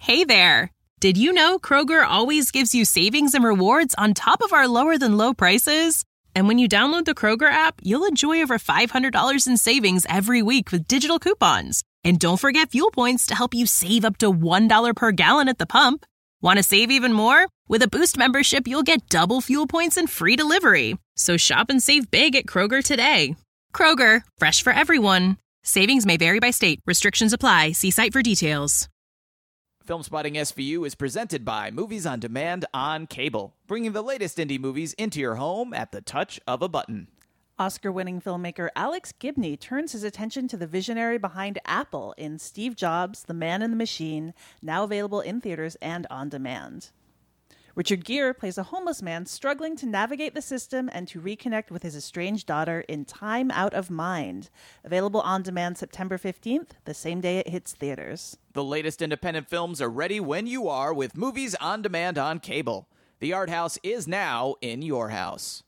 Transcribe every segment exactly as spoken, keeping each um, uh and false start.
Hey there! Did you know Kroger always gives you savings and rewards on top of our lower-than-low prices? And when you download the Kroger app, you'll enjoy over five hundred dollars in savings every week with digital coupons. And don't forget fuel points to help you save up to one dollar per gallon at the pump. Want to save even more? With a Boost membership, you'll get double fuel points and free delivery. So shop and save big at Kroger today. Kroger, fresh for everyone. Savings may vary by state. Restrictions apply. See site for details. Film Spotting S V U is presented by Movies on Demand on Cable, bringing the latest indie movies into your home at the touch of a button. Oscar-winning filmmaker Alex Gibney turns his attention to the visionary behind Apple in Steve Jobs, The Man and the Machine, now available in theaters and on demand. Richard Gere plays a homeless man struggling to navigate the system and to reconnect with his estranged daughter in Time Out of Mind. Available on demand September fifteenth, the same day it hits theaters. The latest independent films are ready when you are with Movies on Demand on Cable. The Art House is now in your house.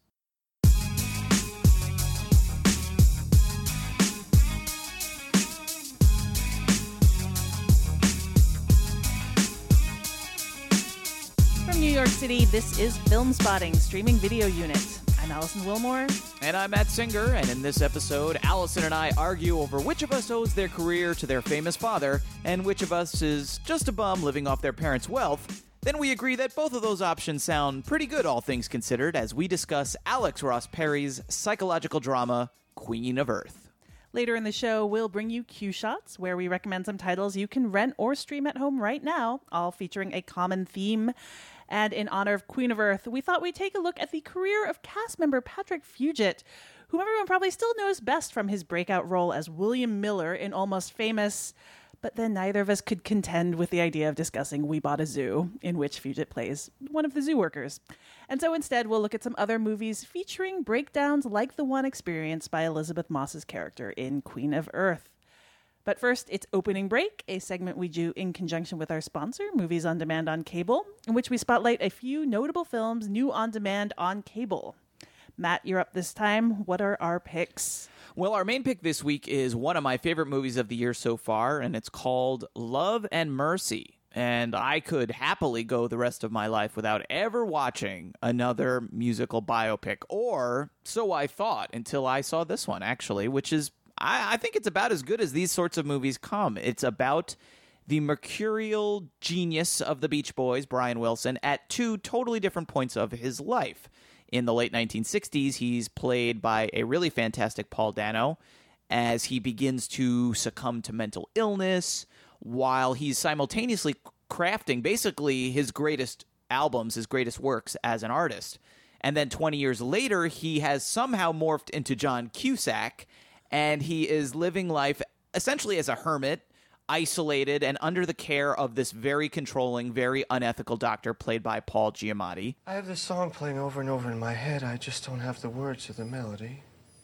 From New York City, this is Film Spotting, streaming video unit. I'm Allison Wilmore. And I'm Matt Singer, and in this episode, Allison and I argue over which of us owes their career to their famous father, and which of us is just a bum living off their parents' wealth. Then we agree that both of those options sound pretty good, all things considered, as we discuss Alex Ross Perry's psychological drama, Queen of Earth. Later in the show, we'll bring you Q Shots, where we recommend some titles you can rent or stream at home right now, all featuring a common theme. And in honor of Queen of Earth, we thought we'd take a look at the career of cast member Patrick Fugit, whom everyone probably still knows best from his breakout role as William Miller in Almost Famous. But then neither of us could contend with the idea of discussing We Bought a Zoo, in which Fugit plays one of the zoo workers. And so instead, we'll look at some other movies featuring breakdowns like the one experienced by Elizabeth Moss's character in Queen of Earth. But first, it's Opening Break, a segment we do in conjunction with our sponsor, Movies on Demand on Cable, in which we spotlight a few notable films new on demand on cable. Matt, you're up this time. What are our picks? Well, our main pick this week is one of my favorite movies of the year so far, and it's called Love and Mercy. And I could happily go the rest of my life without ever watching another musical biopic, or so I thought until I saw this one, actually, which is, I, I think it's about as good as these sorts of movies come. It's about the mercurial genius of the Beach Boys, Brian Wilson, at two totally different points of his life. In the late nineteen sixties, he's played by a really fantastic Paul Dano as he begins to succumb to mental illness while he's simultaneously crafting basically his greatest albums, his greatest works as an artist. And then twenty years later, he has somehow morphed into John Cusack, and he is living life essentially as a hermit, isolated and under the care of this very controlling, very unethical doctor played by Paul Giamatti. I have this song playing over and over in my head. I just don't have the words to the melody.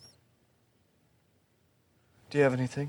Do you have anything?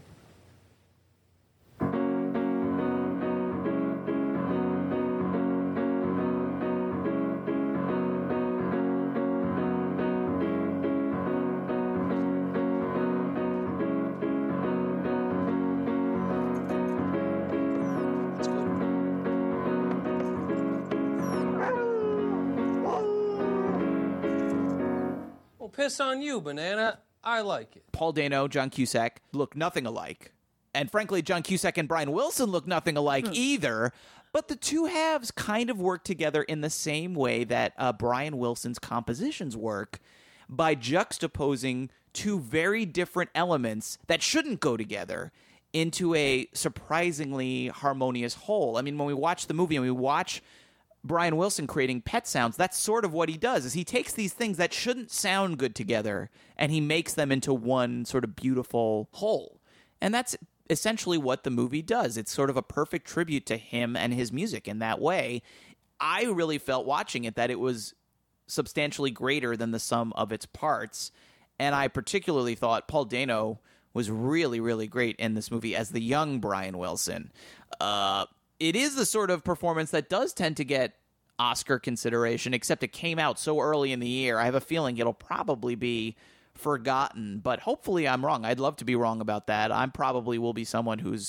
Piss on you, Banana. I like it. Paul Dano, John Cusack look nothing alike. And frankly, John Cusack and Brian Wilson look nothing alike either. But the two halves kind of work together in the same way that uh, Brian Wilson's compositions work, by juxtaposing two very different elements that shouldn't go together into a surprisingly harmonious whole. I mean, when we watch the movie and we watch Brian Wilson creating Pet Sounds, that's sort of what he does, is he takes these things that shouldn't sound good together and he makes them into one sort of beautiful whole. And that's essentially what the movie does. It's sort of a perfect tribute to him and his music in that way. I really felt watching it that it was substantially greater than the sum of its parts. And I particularly thought Paul Dano was really, really great in this movie as the young Brian Wilson. Uh... It is the sort of performance that does tend to get Oscar consideration, except it came out so early in the year. I have a feeling it'll probably be forgotten, but hopefully I'm wrong. I'd love to be wrong about that. I probably will be someone who's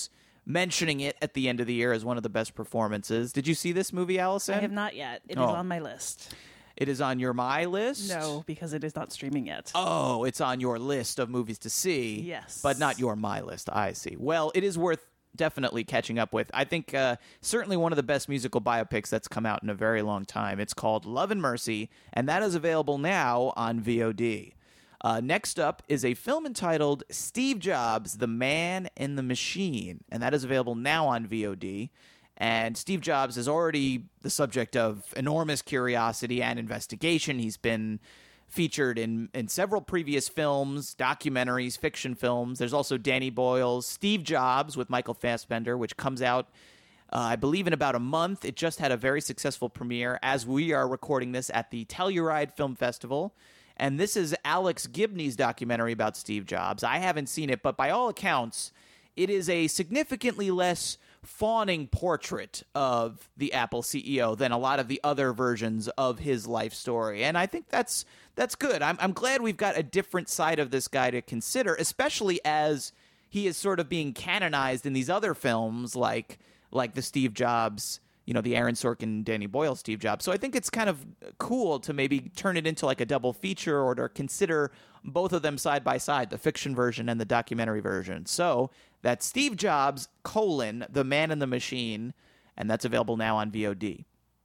mentioning it at the end of the year as one of the best performances. Did you see this movie, Allison? I have not yet. It Oh. is on my list. It is on your my list? No, because it is not streaming yet. Oh, it's on your list of movies to see. Yes. But not your my list. I see. Well, it is worth definitely catching up with. I think uh, certainly one of the best musical biopics that's come out in a very long time. It's called Love and Mercy, and that is available now on V O D. Uh, next up is a film entitled Steve Jobs, The Man and the Machine, and that is available now on V O D. And Steve Jobs is already the subject of enormous curiosity and investigation. He's been featured in, in several previous films, documentaries, fiction films. There's also Danny Boyle's Steve Jobs with Michael Fassbender, which comes out, uh, I believe, in about a month. It just had a very successful premiere as we are recording this at the Telluride Film Festival. And this is Alex Gibney's documentary about Steve Jobs. I haven't seen it, but by all accounts, it is a significantly less fawning portrait of the Apple C E O than a lot of the other versions of his life story. And I think that's that's good. I'm, I'm glad we've got a different side of this guy to consider, especially as he is sort of being canonized in these other films like like the Steve Jobs, you know, the Aaron Sorkin, Danny Boyle Steve Jobs. So I think it's kind of cool to maybe turn it into like a double feature or to consider both of them side by side, the fiction version and the documentary version. So that's Steve Jobs, colon, The Man and the Machine, and that's available now on V O D.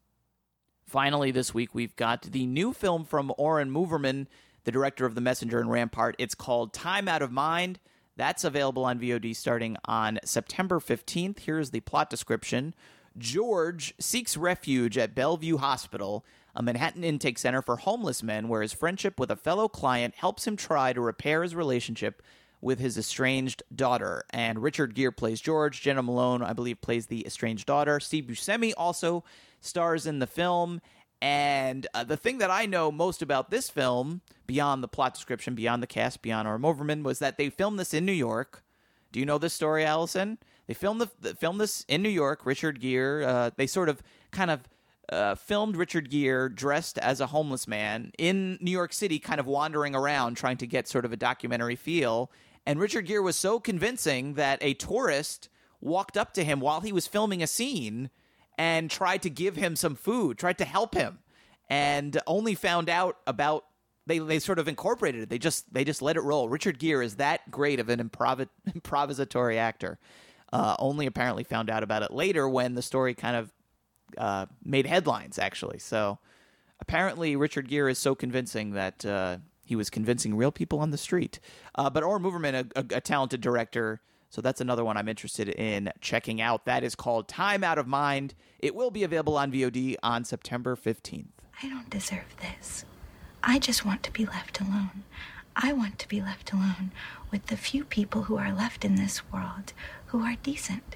Finally, this week, we've got the new film from Oren Moverman, the director of The Messenger and Rampart. It's called Time Out of Mind. That's available on V O D starting on September fifteenth. Here's the plot description. George seeks refuge at Bellevue Hospital, a Manhattan intake center for homeless men, where his friendship with a fellow client helps him try to repair his relationship with his estranged daughter. And Richard Gere plays George. Jenna Malone, I believe, plays the estranged daughter. Steve Buscemi also stars in the film. And uh, the thing that I know most about this film, beyond the plot description, beyond the cast, beyond Oren Moverman, was that they filmed this in New York. Do you know this story, Allison? They filmed the, the filmed this in New York. Richard Gere, uh, they sort of kind of uh, filmed Richard Gere dressed as a homeless man in New York City, kind of wandering around trying to get sort of a documentary feel. And Richard Gere was so convincing that a tourist walked up to him while he was filming a scene and tried to give him some food, tried to help him, and only found out about they they sort of incorporated it. They just they just let it roll. Richard Gere is that great of an improv- improvisatory actor. Uh, only apparently found out about it later when the story kind of uh, made headlines, actually. So apparently Richard Gere is so convincing that uh, he was convincing real people on the street. Uh, but Oren Moverman, a, a, a talented director, so that's another one I'm interested in checking out. That is called Time Out of Mind. It will be available on V O D on September fifteenth. I don't deserve this. I just want to be left alone. I want to be left alone with the few people who are left in this world who are decent.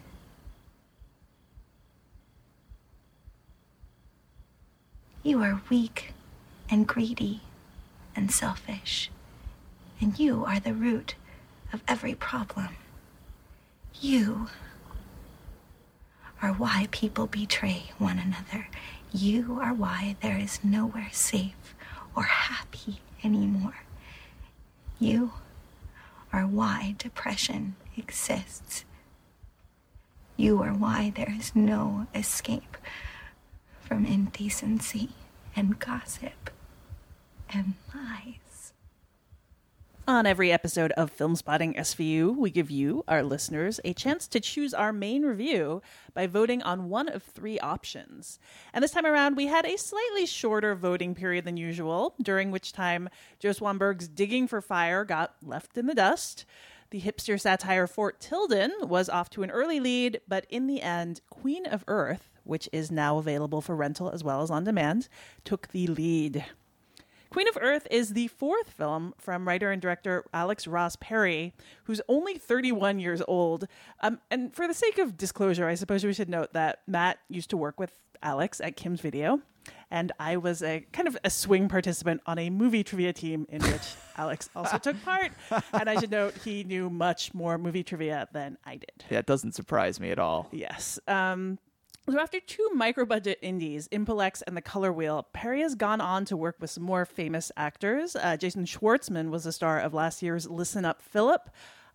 You are weak and greedy and selfish, and you are the root of every problem. You are why people betray one another. You are why there is nowhere safe or happy anymore. You are why depression exists. You are why there is no escape from indecency and gossip and lies. On every episode of Film Spotting S V U, we give you, our listeners, a chance to choose our main review by voting on one of three options. And this time around, we had a slightly shorter voting period than usual, during which time Joe Swanberg's Digging for Fire got left in the dust. The hipster satire Fort Tilden was off to an early lead, but in the end, Queen of Earth, which is now available for rental as well as on demand, took the lead. Queen of Earth is the fourth film from writer and director Alex Ross Perry, who's only thirty-one years old. Um, and for the sake of disclosure, I suppose we should note that Matt used to work with Alex at Kim's Video, and I was a kind of a swing participant on a movie trivia team in which Alex also took part. And I should note he knew much more movie trivia than I did. Yeah, it doesn't surprise me at all. Yes. Um, So after two micro-budget indies, Impolex and The Color Wheel, Perry has gone on to work with some more famous actors. Uh, Jason Schwartzman was the star of last year's Listen Up, Philip.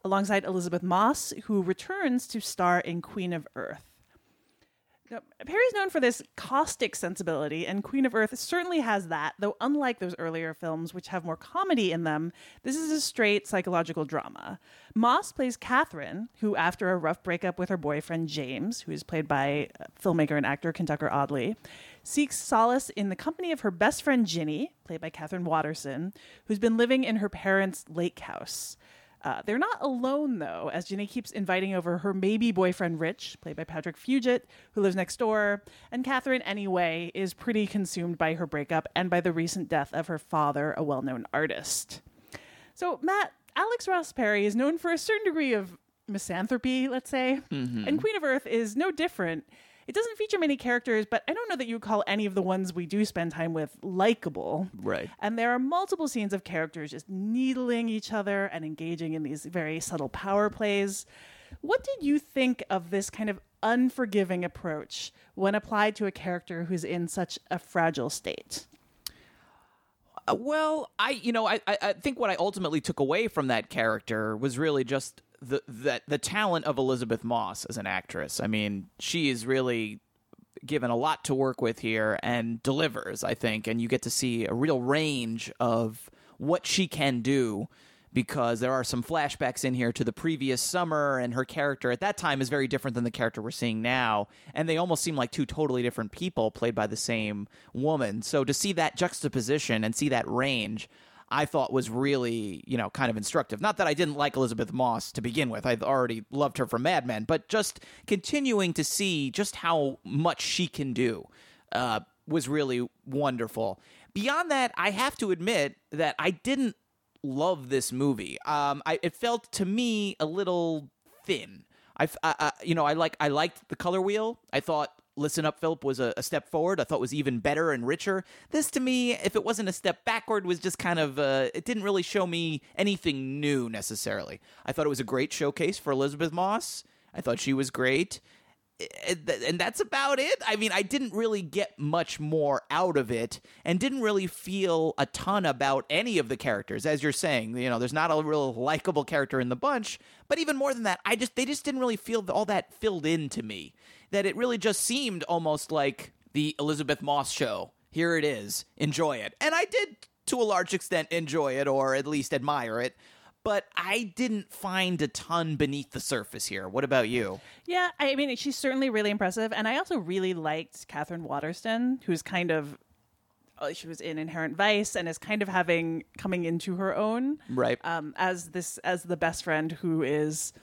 alongside Elizabeth Moss, who returns to star in Queen of Earth. Now, Perry's known for this caustic sensibility, and Queen of Earth certainly has that, though unlike those earlier films, which have more comedy in them, this is a straight psychological drama. Moss plays Catherine, who, after a rough breakup with her boyfriend James, who is played by filmmaker and actor Kentucker Audley, seeks solace in the company of her best friend Ginny, played by Catherine Watterson, who's been living in her parents' lake house. Uh, they're not alone, though, as Ginny keeps inviting over her maybe boyfriend Rich, played by Patrick Fugit, who lives next door. And Catherine, anyway, is pretty consumed by her breakup and by the recent death of her father, a well-known artist. So, Matt, Alex Ross Perry is known for a certain degree of misanthropy, let's say. Mm-hmm. And Queen of Earth is no different. It doesn't feature many characters, but I don't know that you would call any of the ones we do spend time with likable. Right. And there are multiple scenes of characters just needling each other and engaging in these very subtle power plays. What did you think of this kind of unforgiving approach when applied to a character who's in such a fragile state? Uh, well, I, you know, I, I think what I ultimately took away from that character was really just the that the talent of Elizabeth Moss as an actress. I mean, she is really given a lot to work with here and delivers, I think, and you get to see a real range of what she can do, because there are some flashbacks in here to the previous summer, and her character at that time is very different than the character we're seeing now, and they almost seem like two totally different people played by the same woman. So to see that juxtaposition and see that range, I thought was really, you know, kind of instructive. Not that I didn't like Elizabeth Moss to begin with. I've already loved her from Mad Men, but just continuing to see just how much she can do uh, was really wonderful. Beyond that, I have to admit that I didn't love this movie. Um, I, it felt to me a little thin. I, I, you know, I like I liked the color wheel. I thought Listen Up, Philip was a, a step forward. I thought it was even better and richer. This, to me, if it wasn't a step backward, was just kind of, uh, it didn't really show me anything new necessarily. I thought it was a great showcase for Elizabeth Moss. I thought she was great. And that's about it. I mean, I didn't really get much more out of it and didn't really feel a ton about any of the characters. As you're saying, you know, there's not a real likable character in the bunch, but even more than that, I just, they just didn't really feel all that filled in to me, that it really just seemed almost like the Elizabeth Moss show. Here it is. Enjoy it. And I did, to a large extent, enjoy it, or at least admire it. But I didn't find a ton beneath the surface here. What about you? Yeah, I mean, she's certainly really impressive. And I also really liked Catherine Watterson, who's kind of, uh, she was in Inherent Vice and is kind of having, coming into her own. Right. Um, as this, as the best friend who is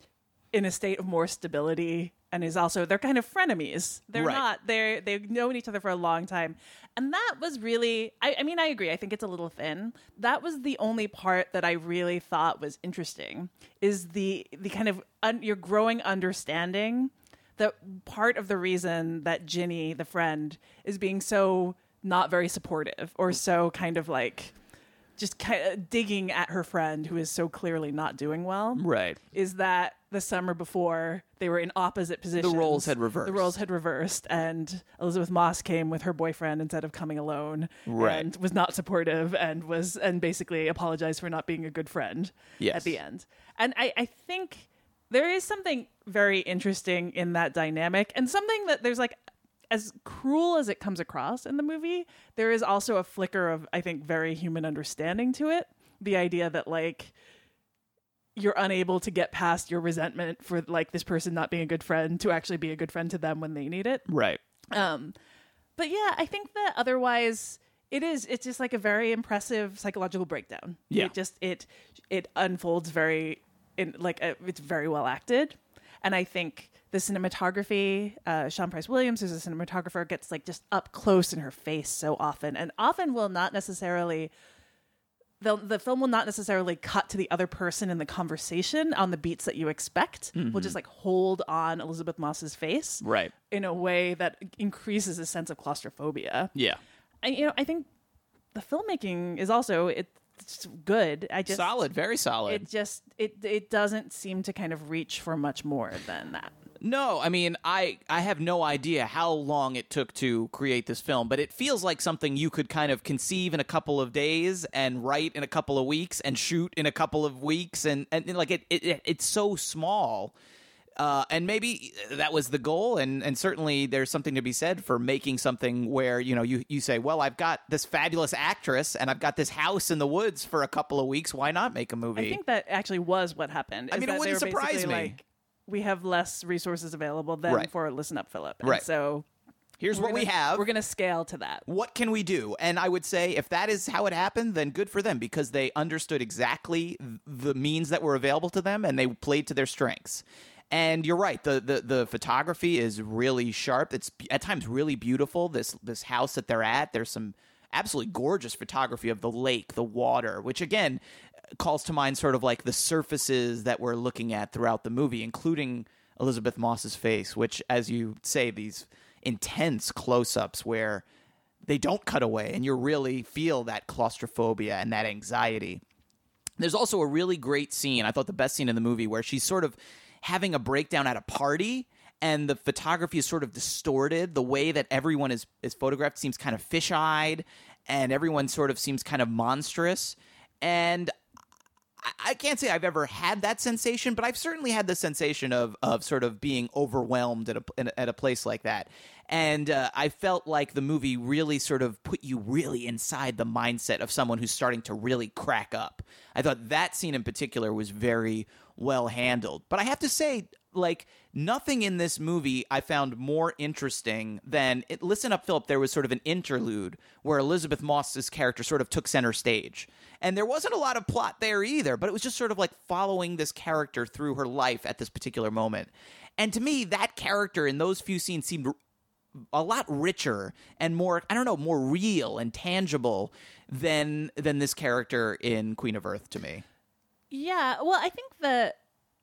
in a state of more stability and is also, they're kind of frenemies. They're right. not, they're, they've known each other for a long time. And that was really, I, I mean, I agree. I think it's a little thin. That was the only part that I really thought was interesting, is the, the kind of, un, your growing understanding that part of the reason that Ginny, the friend, is being so not very supportive or so kind of like, just kind of digging at her friend who is so clearly not doing well. Right. Is that the summer before they were in opposite positions. The roles had reversed. The roles had reversed, and Elizabeth Moss came with her boyfriend instead of coming alone, right. and was not supportive and was and basically apologized for not being a good friend yes. at the end. And I, I think there is something very interesting in that dynamic, and something that there's like, as cruel as it comes across in the movie, there is also a flicker of, I think, very human understanding to it. The idea that, like, you're unable to get past your resentment for, like, this person not being a good friend to actually be a good friend to them when they need it. Right. Um, but yeah, I think that otherwise it is, it's just like a very impressive psychological breakdown. Yeah. It just, it, it unfolds very, in like, a, it's very well acted. And I think the cinematography, uh, Sean Price Williams, who's a cinematographer, gets like just up close in her face so often, and often will not necessarily, the the film will not necessarily cut to the other person in the conversation on the beats that you expect. Mm-hmm. We'll just like hold on Elizabeth Moss's face, right, in a way that increases a sense of claustrophobia. Yeah, and you know, I think the filmmaking is also it. It's good. I just solid, very solid. It just it it doesn't seem to kind of reach for much more than that. No, I mean, I, I have no idea how long it took to create this film, but it feels like something you could kind of conceive in a couple of days and write in a couple of weeks and shoot in a couple of weeks. And, and like, it, it it's so small. Uh, and maybe that was the goal, and, and certainly there's something to be said for making something where, you know, you, you say, well, I've got this fabulous actress, and I've got this house in the woods for a couple of weeks. Why not make a movie? I think that actually was what happened. I mean, it wouldn't surprise me. Like, we have less resources available than right. for Listen Up, Philip. And right. So here's what gonna, we have. We're going to scale to that. What can we do? And I would say if that is how it happened, then good for them, because they understood exactly the means that were available to them, and they played to their strengths. And you're right. The, the the photography is really sharp. It's at times really beautiful. This this house that they're at, there's some absolutely gorgeous photography of the lake, the water, which again calls to mind sort of like the surfaces that we're looking at throughout the movie, including Elizabeth Moss's face, which, as you say, these intense close-ups where they don't cut away and you really feel that claustrophobia and that anxiety. There's also a really great scene, I thought the best scene in the movie, where she's sort of having a breakdown at a party, and the photography is sort of distorted. The way that everyone is, is photographed seems kind of fish-eyed, and everyone sort of seems kind of monstrous. And I, I can't say I've ever had that sensation, but I've certainly had the sensation of of sort of being overwhelmed at a, in a, at a place like that. And uh, I felt like the movie really sort of put you really inside the mindset of someone who's starting to really crack up. I thought that scene in particular was very well handled. But I have to say, like, nothing in this movie I found more interesting than it, Listen Up, Philip. There was sort of an interlude where Elizabeth Moss's character sort of took center stage. And there wasn't a lot of plot there either, but it was just sort of like following this character through her life at this particular moment. And to me, that character in those few scenes seemed a lot richer and more, I don't know, more real and tangible than than this character in Queen of Earth to me. Yeah, well, I think that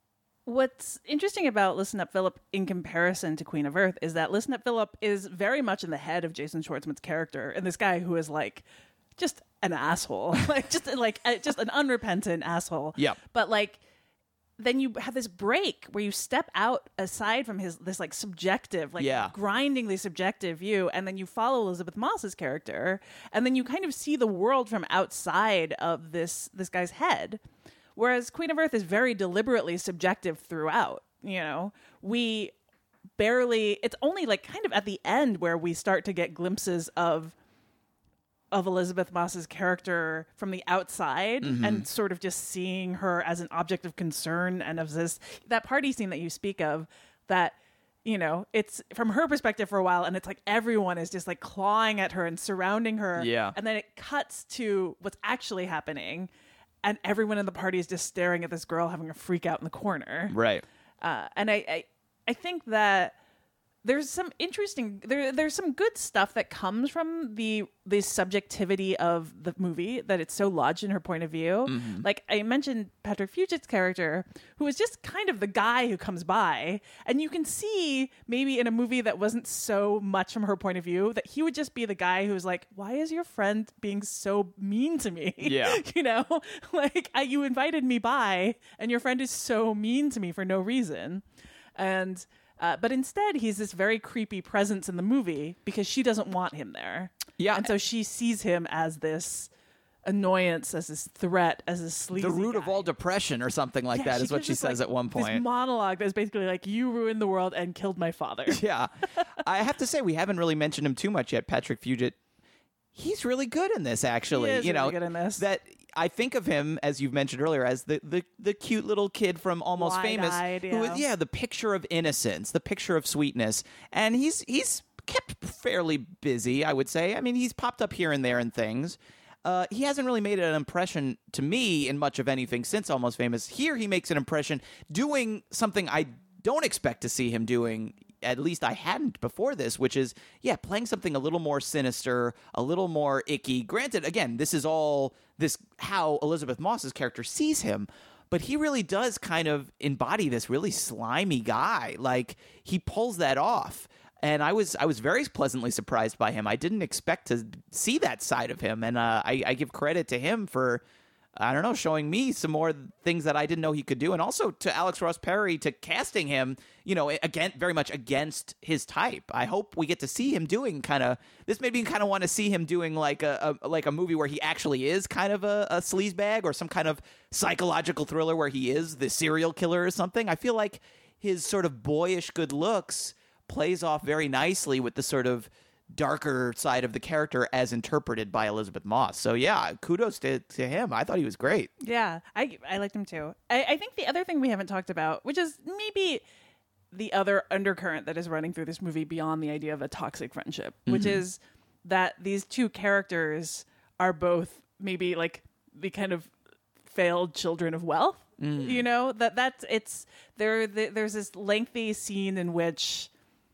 what's interesting about Listen Up, Philip in comparison to Queen of Earth is that Listen Up, Philip is very much in the head of Jason Schwartzman's character, and this guy who is like just an asshole, like just like uh, just an unrepentant asshole. Yeah, but like then you have this break where you step out aside from his this like subjective, like yeah. grindingly subjective view, and then you follow Elizabeth Moss's character, and then you kind of see the world from outside of this this guy's head. Whereas Queen of Earth is very deliberately subjective throughout. You know, we barely, it's only like kind of at the end where we start to get glimpses of of Elizabeth Moss's character from the outside, mm-hmm. and sort of just seeing her as an object of concern, and of this, that party scene that you speak of, that, you know, it's from her perspective for a while, and it's like everyone is just like clawing at her and surrounding her. Yeah. And then it cuts to what's actually happening. And everyone in the party is just staring at this girl having a freak out in the corner. Right. Uh, and I, I, I think that there's some interesting, there, there's some good stuff that comes from the the subjectivity of the movie, that it's so lodged in her point of view. Mm-hmm. Like I mentioned Patrick Fugit's character, who is just kind of the guy who comes by, and you can see maybe in a movie that wasn't so much from her point of view, that he would just be the guy who's like, why is your friend being so mean to me? Yeah. You know, like I, you invited me by, and your friend is so mean to me for no reason. And Uh, but instead, he's this very creepy presence in the movie because she doesn't want him there. Yeah. And so she sees him as this annoyance, as this threat, as this sleazy the root guy. of all depression or something like Yeah, that she is what gives she this, says like, at one point. This monologue that's basically like, you ruined the world and killed my father. Yeah. I have to say, we haven't really mentioned him too much yet, Patrick Fugit. He's really good in this, actually. He is you know, really good in this. That I think of him, as you've mentioned earlier, as the, the, the cute little kid from Almost Famous. Wide-eyed, Who yeah. is, yeah, the picture of innocence, the picture of sweetness. And he's he's kept fairly busy, I would say. I mean, he's popped up here and there in things. Uh, he hasn't really made an impression to me in much of anything since Almost Famous. Here he makes an impression doing something I don't expect to see him doing. At least I hadn't before this, which is, yeah, playing something a little more sinister, a little more icky. Granted, again, this is all this how Elizabeth Moss's character sees him, but he really does kind of embody this really slimy guy. Like, he pulls that off. And I was I was very pleasantly surprised by him. I didn't expect to see that side of him, and uh, I, I give credit to him for I don't know, showing me some more things that I didn't know he could do. And also to Alex Ross Perry, to casting him, you know, again, very much against his type. I hope we get to see him doing kind of, this made me kind of want to see him doing like a, a like a movie where he actually is kind of a, a sleazebag, or some kind of psychological thriller where he is the serial killer or something. I feel like his sort of boyish good looks plays off very nicely with the sort of darker side of the character as interpreted by Elizabeth Moss. So yeah, kudos to, to him. I thought he was great. Yeah, I I liked him too. I, I think the other thing we haven't talked about, which is maybe the other undercurrent that is running through this movie beyond the idea of a toxic friendship, mm-hmm. which is that these two characters are both maybe like the kind of failed children of wealth. Mm. You know, that that's it's there. The, there's this lengthy scene in which.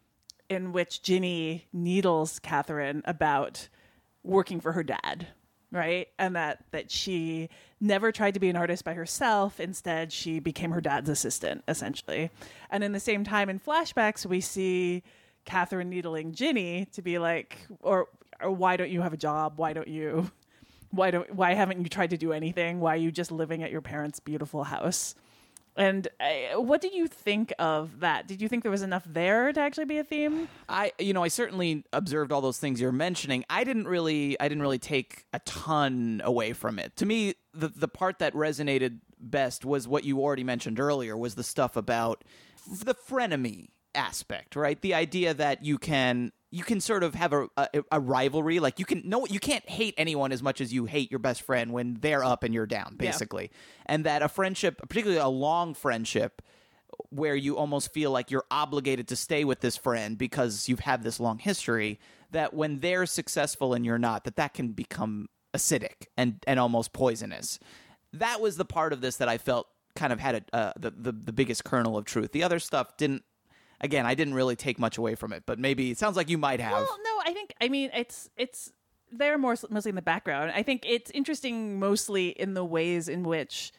in which Ginny needles Catherine about working for her dad, right? And that, that she never tried to be an artist by herself. Instead, she became her dad's assistant, essentially. And in the same time, in flashbacks, we see Catherine needling Ginny to be like, or, or why don't you have a job? Why don't you, why don't, why haven't you tried to do anything? Why are you just living at your parents' beautiful house? And uh, what did you think of that? Did you think there was enough there to actually be a theme? I, you know, I certainly observed all those things you're mentioning. I didn't really, I didn't really take a ton away from it. To me, the the part that resonated best was what you already mentioned earlier, was the stuff about the frenemy aspect, right? The idea that you can you can sort of have a, a, a rivalry, like you can no you can't hate anyone as much as you hate your best friend when they're up and you're down, basically. Yeah. And that a friendship, particularly a long friendship, where you almost feel like you're obligated to stay with this friend because you've had this long history, that when they're successful and you're not, that that can become acidic and, and almost poisonous. That was the part of this that I felt kind of had a, uh, the, the the biggest kernel of truth. The other stuff didn't. Again, I didn't really take much away from it, but maybe it sounds like you might have. Well, no, I think, I mean, it's, it's, they're more mostly in the background. I think it's interesting mostly in the ways in which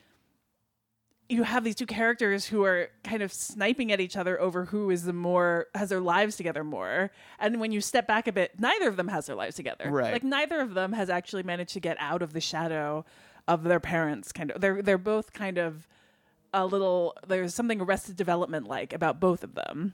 you have these two characters who are kind of sniping at each other over who is the more, has their lives together more. And when you step back a bit, neither of them has their lives together. Right. Like neither of them has actually managed to get out of the shadow of their parents. Kind of, they're, they're both kind of, a little, there's something Arrested Development like about both of them.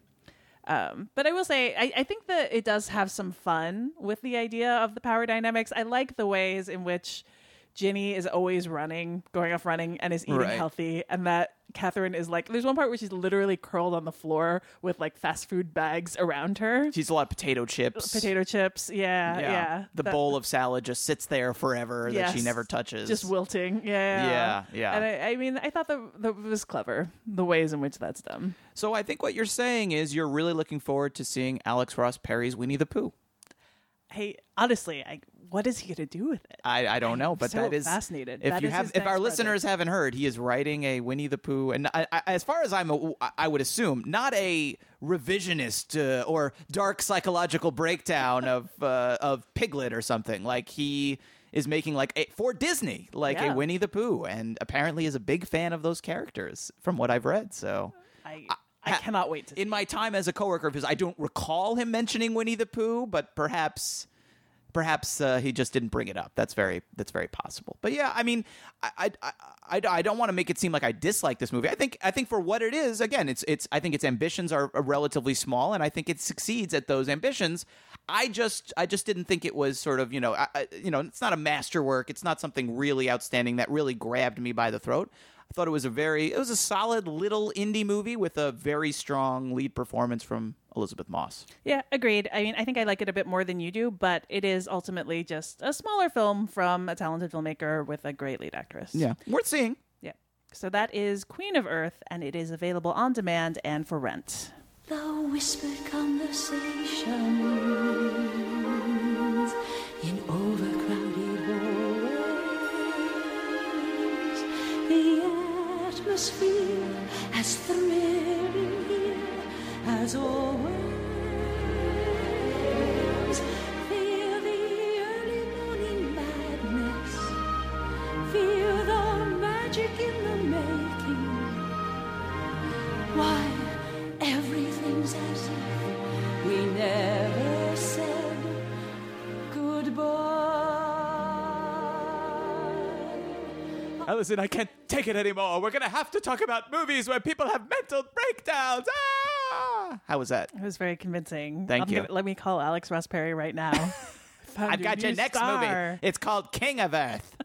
Um, but I will say, I, I think that it does have some fun with the idea of the power dynamics. I like the ways in which Ginny is always running, going off running, and is eating right. healthy. And that Catherine is like, there's one part where she's literally curled on the floor with like fast food bags around her. She's a lot of potato chips. Potato chips, yeah, yeah. yeah. The that, bowl of salad just sits there forever yes, that she never touches. Just wilting, yeah. Yeah, yeah. And I, I mean, I thought that, that was clever, the ways in which that's done. So I think what you're saying is you're really looking forward to seeing Alex Ross Perry's Winnie the Pooh. Hey, honestly, I, what is he going to do with it? I, I don't know, but so that is fascinated. If that you is have, if our project. listeners haven't heard, he is writing a Winnie the Pooh, and I, I, as far as I'm, a, I would assume, not a revisionist uh, or dark psychological breakdown of uh, of Piglet or something. Like he is making like a, for Disney, like yeah. a Winnie the Pooh, and apparently is a big fan of those characters, from what I've read. So I. I I cannot wait to see In my time as a coworker of his, I don't recall him mentioning Winnie the Pooh, but perhaps perhaps uh, he just didn't bring it up. That's very that's very possible. But yeah, I mean, I I, I, I don't want to make it seem like I dislike this movie. I think I think for what it is, again, it's it's I think its ambitions are, are relatively small, and I think it succeeds at those ambitions. I just I just didn't think it was sort of, you know, I, you know, it's not a masterwork. It's not something really outstanding that really grabbed me by the throat. I thought it was a very, it was a solid little indie movie with a very strong lead performance from Elizabeth Moss. Yeah, agreed. I mean, I think I like it a bit more than you do, but it is ultimately just a smaller film from a talented filmmaker with a great lead actress. Yeah, worth seeing. Yeah. So that is Queen of Earth, and it is available on demand and for rent. The whispered conversations in overcrowded hallways. The atmosphere as thrilling here as always. Feel the early morning madness. Feel the magic in the making. Why, everything's as if we never said goodbye. Allison, I can't take it anymore. We're going to have to talk about movies where people have mental breakdowns. Ah! How was that? It was very convincing. Thank I'm you. Gonna, let me call Alex Ross Perry right now. Found I've got your new next star. movie. It's called King of Earth.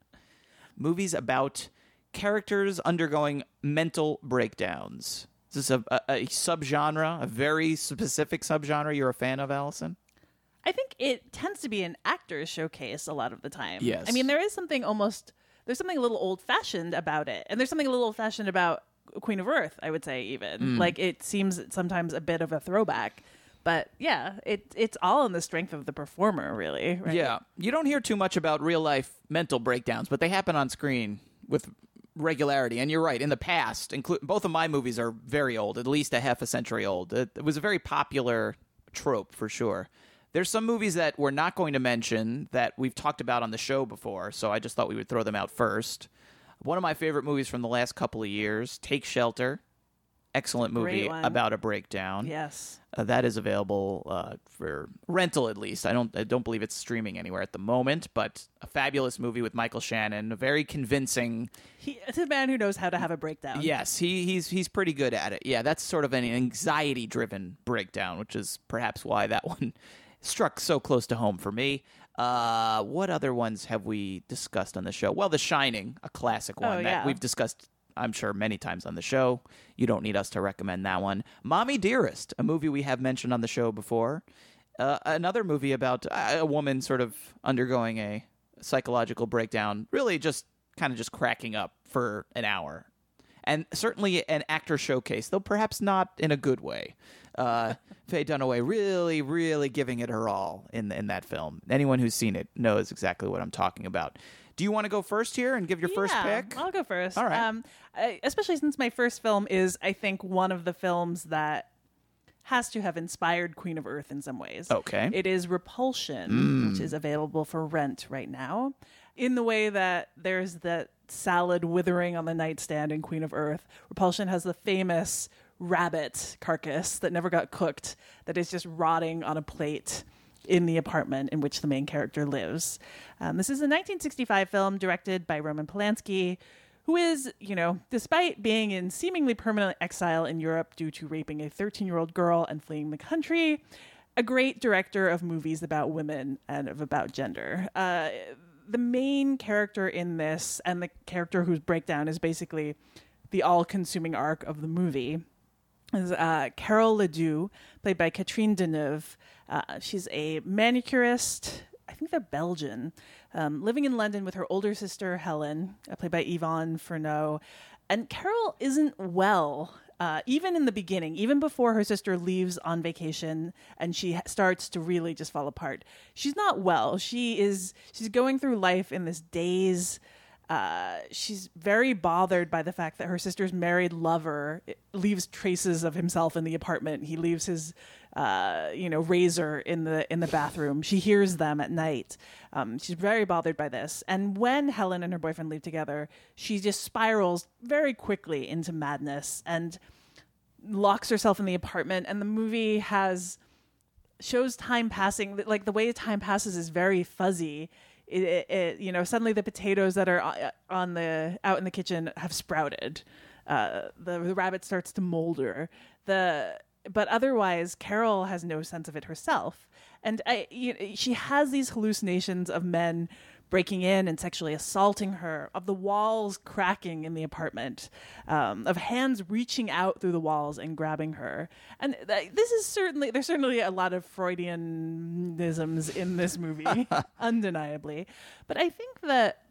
Movies about characters undergoing mental breakdowns. Is this a, a, a subgenre, a very specific subgenre you're a fan of, Allison? I think it tends to be an actor's showcase a lot of the time. Yes. I mean, there is something almost, there's something a little old-fashioned about it. And there's something a little old-fashioned about Queen of Earth, I would say, even. Mm. Like, it seems sometimes a bit of a throwback. But, yeah, it, it's all in the strength of the performer, really. Right? Yeah. You don't hear too much about real-life mental breakdowns, but they happen on screen with regularity. And you're right, in the past, inclu- both of my movies are very old, at least a half a century old. It, it was a very popular trope, for sure. There's some movies that we're not going to mention that we've talked about on the show before, so I just thought we would throw them out first. One of my favorite movies from the last couple of years, Take Shelter. Excellent movie Great one. about a breakdown. Yes. Uh, that is available uh, for rental, at least. I don't I don't believe it's streaming anywhere at the moment, but a fabulous movie with Michael Shannon, a very convincing. He, it's a man who knows how to have a breakdown. Yes, he he's he's pretty good at it. Yeah, that's sort of an anxiety-driven breakdown, which is perhaps why that one struck so close to home for me. Uh, what other ones have we discussed on the show? Well, The Shining, a classic one Oh, that yeah. we've discussed, I'm sure, many times on the show. You don't need us to recommend that one. Mommy Dearest, a movie we have mentioned on the show before. Uh, another movie about a woman sort of undergoing a psychological breakdown, really just kind of just cracking up for an hour. And certainly an actor showcase, though perhaps not in a good way. Uh, Faye Dunaway really, really giving it her all in in that film. Anyone who's seen it knows exactly what I'm talking about. Do you want to go first here and give your first Yeah, pick? I'll go first. All right. Um, I, especially since my first film is, I think, one of the films that has to have inspired Queen of Earth in some ways. Okay. It is Repulsion, which is available for rent right now. In the way that there's that salad withering on the nightstand in Queen of Earth, Repulsion has the famous rabbit carcass that never got cooked that is just rotting on a plate in the apartment in which the main character lives. Um, this is a nineteen sixty-five film directed by Roman Polanski, who is, you know, despite being in seemingly permanent exile in Europe due to raping a thirteen-year-old girl and fleeing the country, a great director of movies about women and of about gender. Uh, the main character in this, and the character whose breakdown is basically the all-consuming arc of the movie, is uh, Carole Ledoux, played by Catherine Deneuve. Uh, she's a manicurist. I think they're Belgian, um, living in London with her older sister, Helen, uh, played by Yvonne Furneaux. And Carol isn't well, uh, even in the beginning, even before her sister leaves on vacation and she ha- starts to really just fall apart. She's not well. She is, she's going through life in this daze. Uh, she's very bothered by the fact that her sister's married lover leaves traces of himself in the apartment. He leaves his, uh, you know, razor in the in the bathroom. She hears them at night. Um, she's very bothered by this. And when Helen and her boyfriend leave together, she just spirals very quickly into madness and locks herself in the apartment. And the movie has shows time passing. Like the way time passes is very fuzzy. It, it, it, you know, suddenly the potatoes that are on the out in the kitchen have sprouted. Uh, the, the rabbit starts to molder. The but otherwise, Carol has no sense of it herself, and I, you know, she has these hallucinations of men breaking in and sexually assaulting her, of the walls cracking in the apartment, um, of hands reaching out through the walls and grabbing her. And th- this is certainly, there's certainly a lot of Freudianisms in this movie, undeniably. But I think that,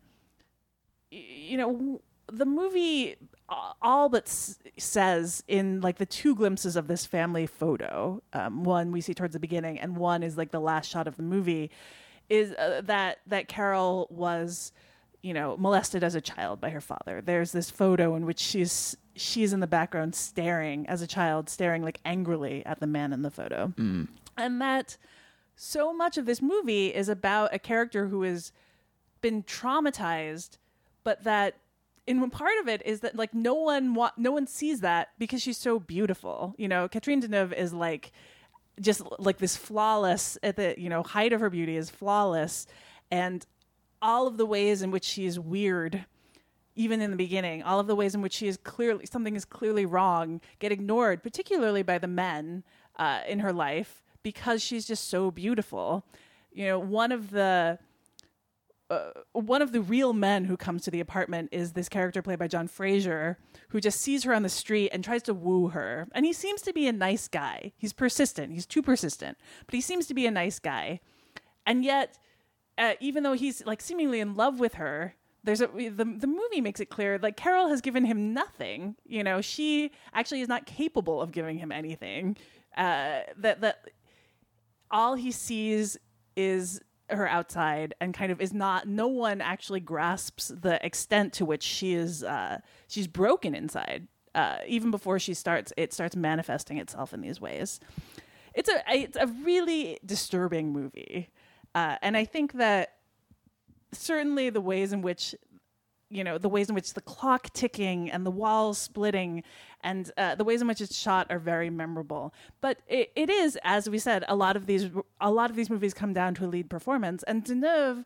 y- you know, the movie all but s- says in like the two glimpses of this family photo, um, one we see towards the beginning and one is like the last shot of the movie, is uh, that that Carol was, you know, molested as a child by her father. There's this photo in which she's she's in the background staring as a child, staring like angrily at the man in the photo. Mm. And that so much of this movie is about a character who has been traumatized, but that in part of it is that like no one wa- no one sees that because she's so beautiful. You know, Catherine Deneuve is like just like this flawless at the, you know, height of her beauty is flawless, and all of the ways in which she is weird even in the beginning, all of the ways in which she is clearly, something is clearly wrong, get ignored, particularly by the men uh, in her life, because she's just so beautiful. You know, one of the uh, one of the real men who comes to the apartment is this character played by John Fraser, who just sees her on the street and tries to woo her. And he seems to be a nice guy. He's persistent. He's too persistent, but he seems to be a nice guy. And yet, uh, even though he's like seemingly in love with her, there's a the the movie makes it clear like Carol has given him nothing. You know, she actually is not capable of giving him anything. Uh, that that all he sees is her outside, and kind of is not. No one actually grasps the extent to which she is. Uh, she's broken inside. Uh, even before she starts, it starts manifesting itself in these ways. It's a it's a really disturbing movie, uh, and I think that certainly the ways in which, you know, the ways in which the clock ticking and the walls splitting and uh, the ways in which it's shot are very memorable. But it, it is, as we said, a lot of these a lot of these movies come down to a lead performance, and Deneuve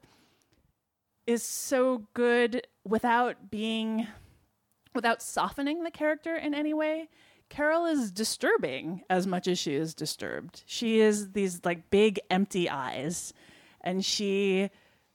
is so good without being without softening the character in any way. Carol is disturbing as much as she is disturbed. She is these like big empty eyes, and she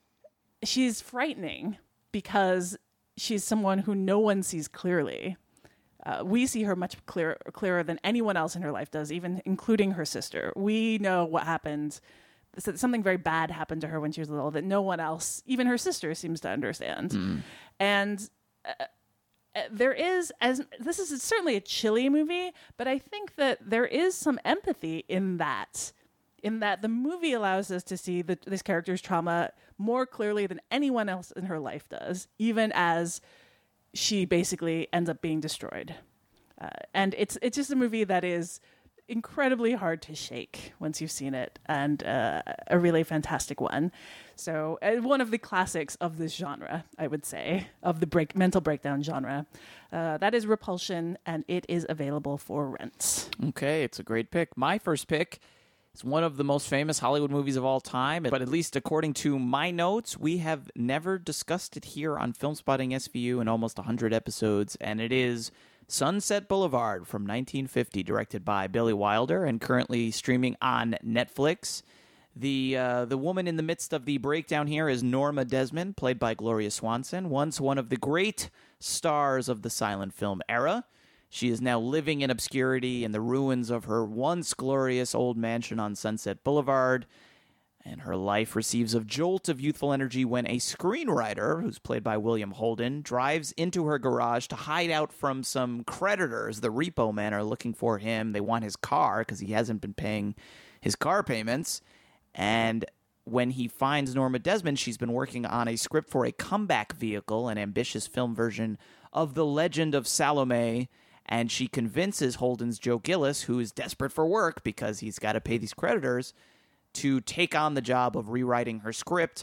she's frightening because she's someone who no one sees clearly. Uh, we see her much clearer, clearer than anyone else in her life does, even including her sister. We know what happened. Something very bad happened to her when she was little that no one else, even her sister, seems to understand. Mm. And uh, there is, as this is certainly a chilly movie, but I think that there is some empathy in that. In that the movie allows us to see the, this character's trauma more clearly than anyone else in her life does, even as she basically ends up being destroyed. Uh, and it's it's just a movie that is incredibly hard to shake once you've seen it, and uh, a really fantastic one. So uh, one of the classics of this genre, I would say, of the break mental breakdown genre. Uh, that is Repulsion, and it is available for rent. Okay, it's a great pick. My first pick is one of the most famous Hollywood movies of all time, but at least according to my notes, we have never discussed it here on Filmspotting S V U in almost one hundred episodes, and it is Sunset Boulevard from nineteen fifty, directed by Billy Wilder and currently streaming on Netflix. The uh, the woman in the midst of the breakdown here is Norma Desmond, played by Gloria Swanson, once one of the great stars of the silent film era. She is now living in obscurity in the ruins of her once glorious old mansion on Sunset Boulevard, and her life receives a jolt of youthful energy when a screenwriter, who's played by William Holden, drives into her garage to hide out from some creditors. The repo men are looking for him. They want his car because he hasn't been paying his car payments. And when he finds Norma Desmond, she's been working on a script for a comeback vehicle, an ambitious film version of The Legend of Salome. And she convinces Holden's Joe Gillis, who is desperate for work because he's got to pay these creditors, to take on the job of rewriting her script.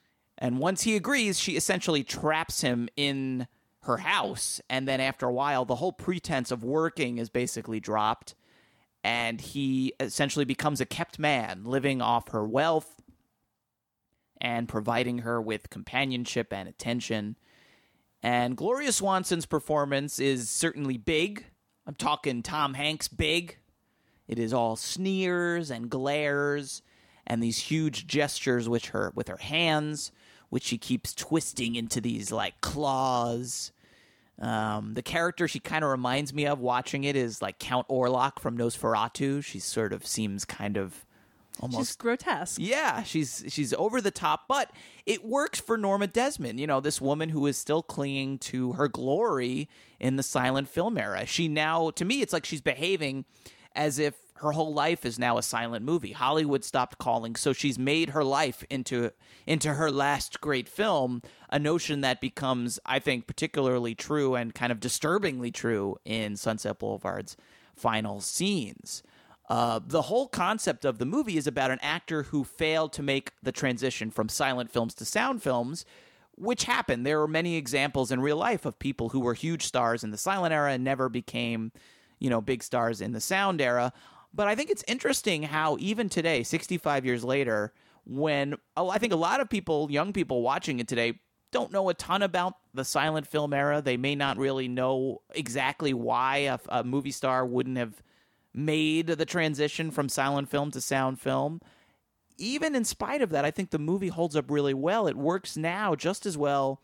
And once he agrees, she essentially traps him in her house. And then after a while, the whole pretense of working is basically dropped. And he essentially becomes a kept man, living off her wealth and providing her with companionship and attention. And Gloria Swanson's performance is certainly big. I'm talking Tom Hanks big. It is all sneers and glares and these huge gestures with her with her hands, which she keeps twisting into these like claws. Um, the character she kind of reminds me of watching it is like Count Orlok from Nosferatu. She sort of seems kind of almost she's grotesque. Yeah, she's she's over the top, but it works for Norma Desmond. You know, this woman who is still clinging to her glory in the silent film era. She now, to me, it's like she's behaving as if her whole life is now a silent movie. Hollywood stopped calling, so she's made her life into into her last great film, a notion that becomes, I think, particularly true and kind of disturbingly true in Sunset Boulevard's final scenes. Uh, the whole concept of the movie is about an actor who failed to make the transition from silent films to sound films, which happened. There are many examples in real life of people who were huge stars in the silent era and never became, you know, big stars in the sound era. But I think it's interesting how even today, sixty-five years later, when oh, I think a lot of people, young people watching it today, don't know a ton about the silent film era. They may not really know exactly why a, a movie star wouldn't have made the transition from silent film to sound film. Even in spite of that, I think the movie holds up really well. It works now just as well.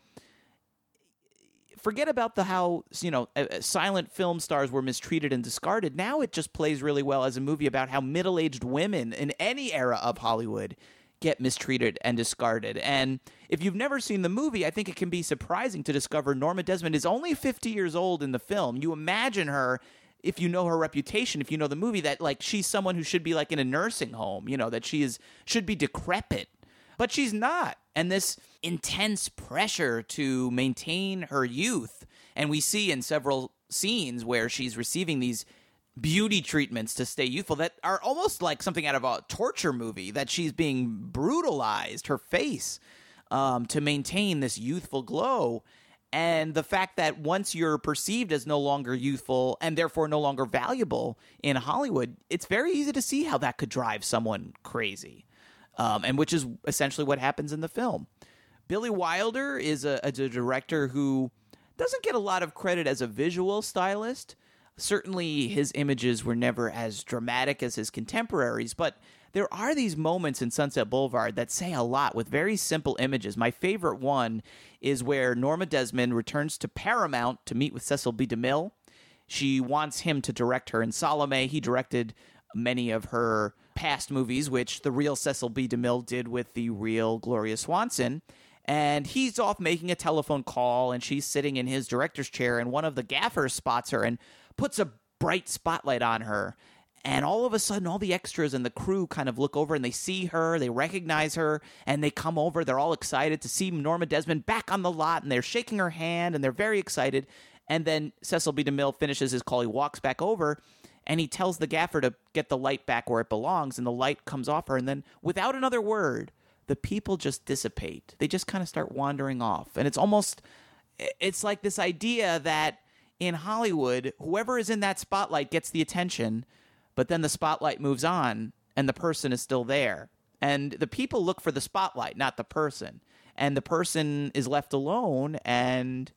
Forget about the how, you know, uh, silent film stars were mistreated and discarded. Now it just plays really well as a movie about how middle-aged women in any era of Hollywood get mistreated and discarded. And if you've never seen the movie, I think it can be surprising to discover Norma Desmond is only fifty years old in the film. You imagine her, if you know her reputation, if you know the movie, that like she's someone who should be like in a nursing home, you know, that she is should be decrepit. But she's not. And this intense pressure to maintain her youth, and we see in several scenes where she's receiving these beauty treatments to stay youthful that are almost like something out of a torture movie, that she's being brutalized, her face, um, to maintain this youthful glow. And the fact that once you're perceived as no longer youthful and therefore no longer valuable in Hollywood, it's very easy to see how that could drive someone crazy. Um, and which is essentially what happens in the film. Billy Wilder is a, a director who doesn't get a lot of credit as a visual stylist. Certainly his images were never as dramatic as his contemporaries, but there are these moments in Sunset Boulevard that say a lot with very simple images. My favorite one is where Norma Desmond returns to Paramount to meet with Cecil B. DeMille. She wants him to direct her in Salome. He directed many of her past movies, which the real Cecil B. DeMille did with the real Gloria Swanson. And he's off making a telephone call, and she's sitting in his director's chair, and one of the gaffers spots her and puts a bright spotlight on her. And all of a sudden, all the extras and the crew kind of look over, and they see her, they recognize her, and they come over. They're all excited to see Norma Desmond back on the lot, and they're shaking her hand, and they're very excited. And then Cecil B. DeMille finishes his call. He walks back over, and he tells the gaffer to get the light back where it belongs, and the light comes off her. And then, without another word, the people just dissipate. They just kind of start wandering off. And it's almost, it's like this idea that in Hollywood, whoever is in that spotlight gets the attention, but then the spotlight moves on, and the person is still there. And the people look for the spotlight, not the person. And the person is left alone, and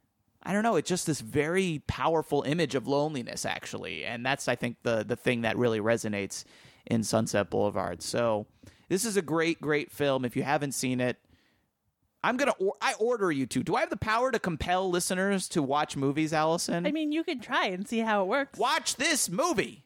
I don't know, it's just this very powerful image of loneliness, actually. And that's, I think, the the thing that really resonates in Sunset Boulevard. So this is a great, great film. If you haven't seen it, I'm going to, or- I order you to. Do I have the power to compel listeners to watch movies, Allison? I mean, you can try and see how it works. Watch this movie.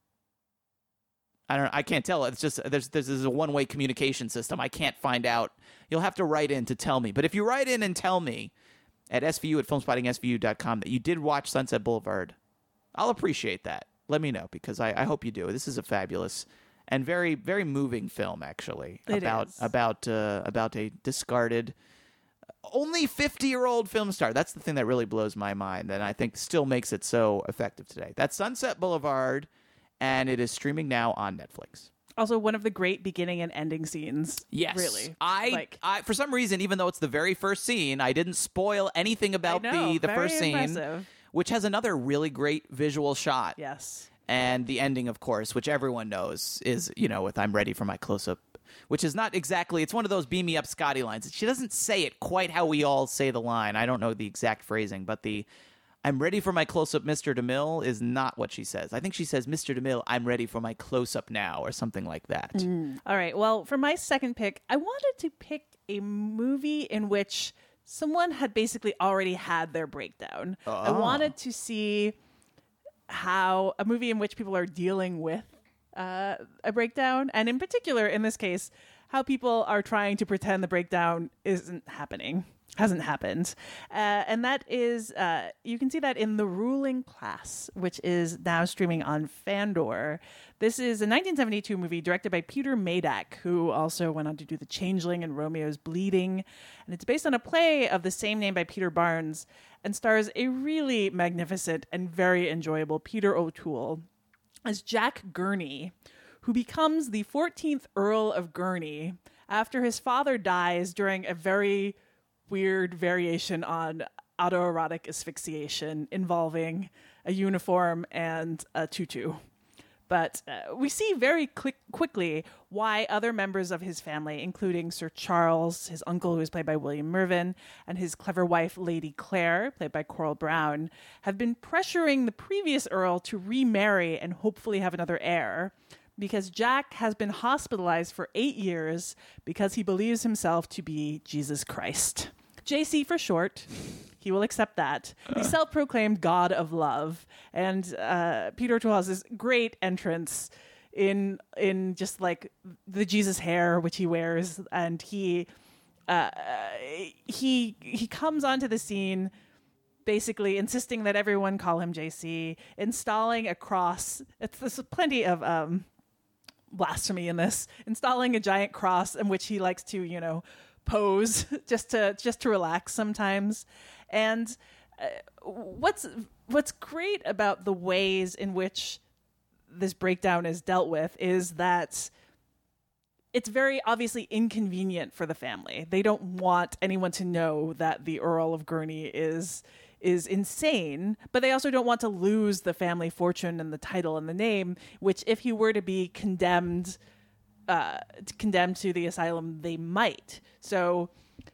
I don't. I can't tell. It's just there's there's, there's a one-way communication system. I can't find out. You'll have to write in to tell me. But if you write in and tell me at S V U at filmspotting S V U dot com that you did watch Sunset Boulevard, I'll appreciate that. Let me know, because I, I hope you do. This is a fabulous and very, very moving film, actually. It about is. about uh, about a discarded, only fifty-year-old film star. That's the thing that really blows my mind, and I think still makes it so effective today. That's Sunset Boulevard, and it is streaming now on Netflix. Also, one of the great beginning and ending scenes. Yes, really. I, like, I for some reason, even though it's the very first scene, I didn't spoil anything about I know, the the very first scene, impressive. which has another really great visual shot. Yes. And the ending, of course, which everyone knows is, you know, with "I'm ready for my close-up," which is not exactly, it's one of those beam me up Scotty lines. She doesn't say it quite how we all say the line. I don't know the exact phrasing, but the "I'm ready for my close-up, Mister DeMille" is not what she says. I think she says, "Mister DeMille, I'm ready for my close-up now," or something like that. Mm. All right. Well, for my second pick, I wanted to pick a movie in which someone had basically already had their breakdown. Oh. I wanted to see how a movie in which people are dealing with uh, a breakdown, and in particular, in this case, how people are trying to pretend the breakdown isn't happening, hasn't happened. Uh, and that is, uh, you can see that in The Ruling Class, which is now streaming on Fandor. This is a nineteen seventy-two movie directed by Peter Medak, who also went on to do The Changeling and Romeo's Bleeding. And it's based on a play of the same name by Peter Barnes and stars a really magnificent and very enjoyable Peter O'Toole as Jack Gurney, who becomes the fourteenth Earl of Gurney after his father dies during a very weird variation on autoerotic asphyxiation involving a uniform and a tutu. But uh, we see very quick, quickly why other members of his family, including Sir Charles, his uncle, who is played by William Mervyn, and his clever wife, Lady Clare, played by Coral Brown, have been pressuring the previous Earl to remarry and hopefully have another heir, because Jack has been hospitalized for eight years because he believes himself to be Jesus Christ. J C for short. He will accept that. The self-proclaimed God of love. And uh, Peter O'Toole has this great entrance in in just like the Jesus hair, which he wears. And he uh, he he comes onto the scene basically insisting that everyone call him J C, installing a cross. It's, there's plenty of um, blasphemy in this. Installing a giant cross in which he likes to, you know, pose just to just to relax sometimes. And uh, what's what's great about the ways in which this breakdown is dealt with is that it's very obviously inconvenient for the family. They don't want anyone to know that the Earl of Gurney is is insane, but they also don't want to lose the family fortune and the title and the name, which if he were to be condemned uh, condemned to the asylum, they might. So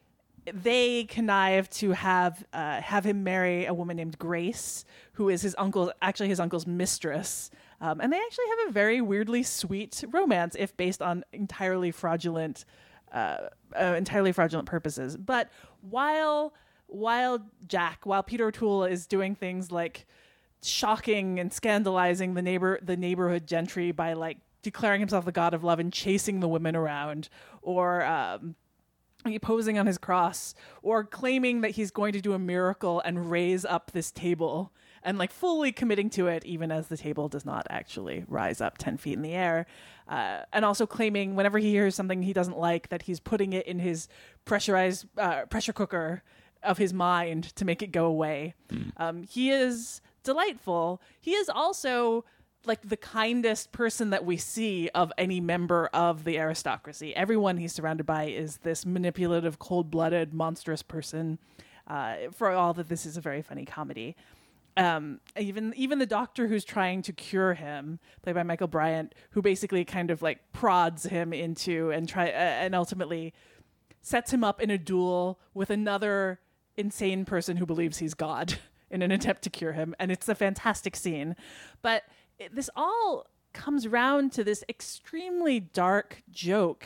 they connive to have uh, have him marry a woman named Grace, who is his uncle's, actually his uncle's mistress. Um, and they actually have a very weirdly sweet romance, if based on entirely fraudulent, uh, uh, entirely fraudulent purposes. But while while Jack, while Peter O'Toole is doing things like shocking and scandalizing the neighbor the neighborhood gentry by like declaring himself the god of love and chasing the women around, or um, posing on his cross, or claiming that he's going to do a miracle and raise up this table, and like fully committing to it, even as the table does not actually rise up ten feet in the air. Uh, and also claiming whenever he hears something he doesn't like, that he's putting it in his pressurized uh, pressure cooker of his mind to make it go away. Mm. Um, he is delightful. He is also like the kindest person that we see of any member of the aristocracy. Everyone he's surrounded by is this manipulative, cold-blooded, monstrous person. Uh, for all that this is a very funny comedy. Um, even even the doctor who's trying to cure him, played by Michael Bryant, who basically kind of like prods him into and try uh, and ultimately sets him up in a duel with another insane person who believes he's God in an attempt to cure him. And it's a fantastic scene. But it, this all comes round to this extremely dark joke,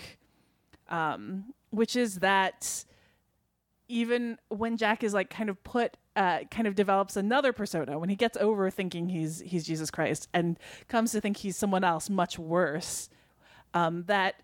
um, which is that even when Jack is like kind of put, uh, kind of develops another persona, when he gets over thinking he's he's Jesus Christ and comes to think he's someone else much worse, um, that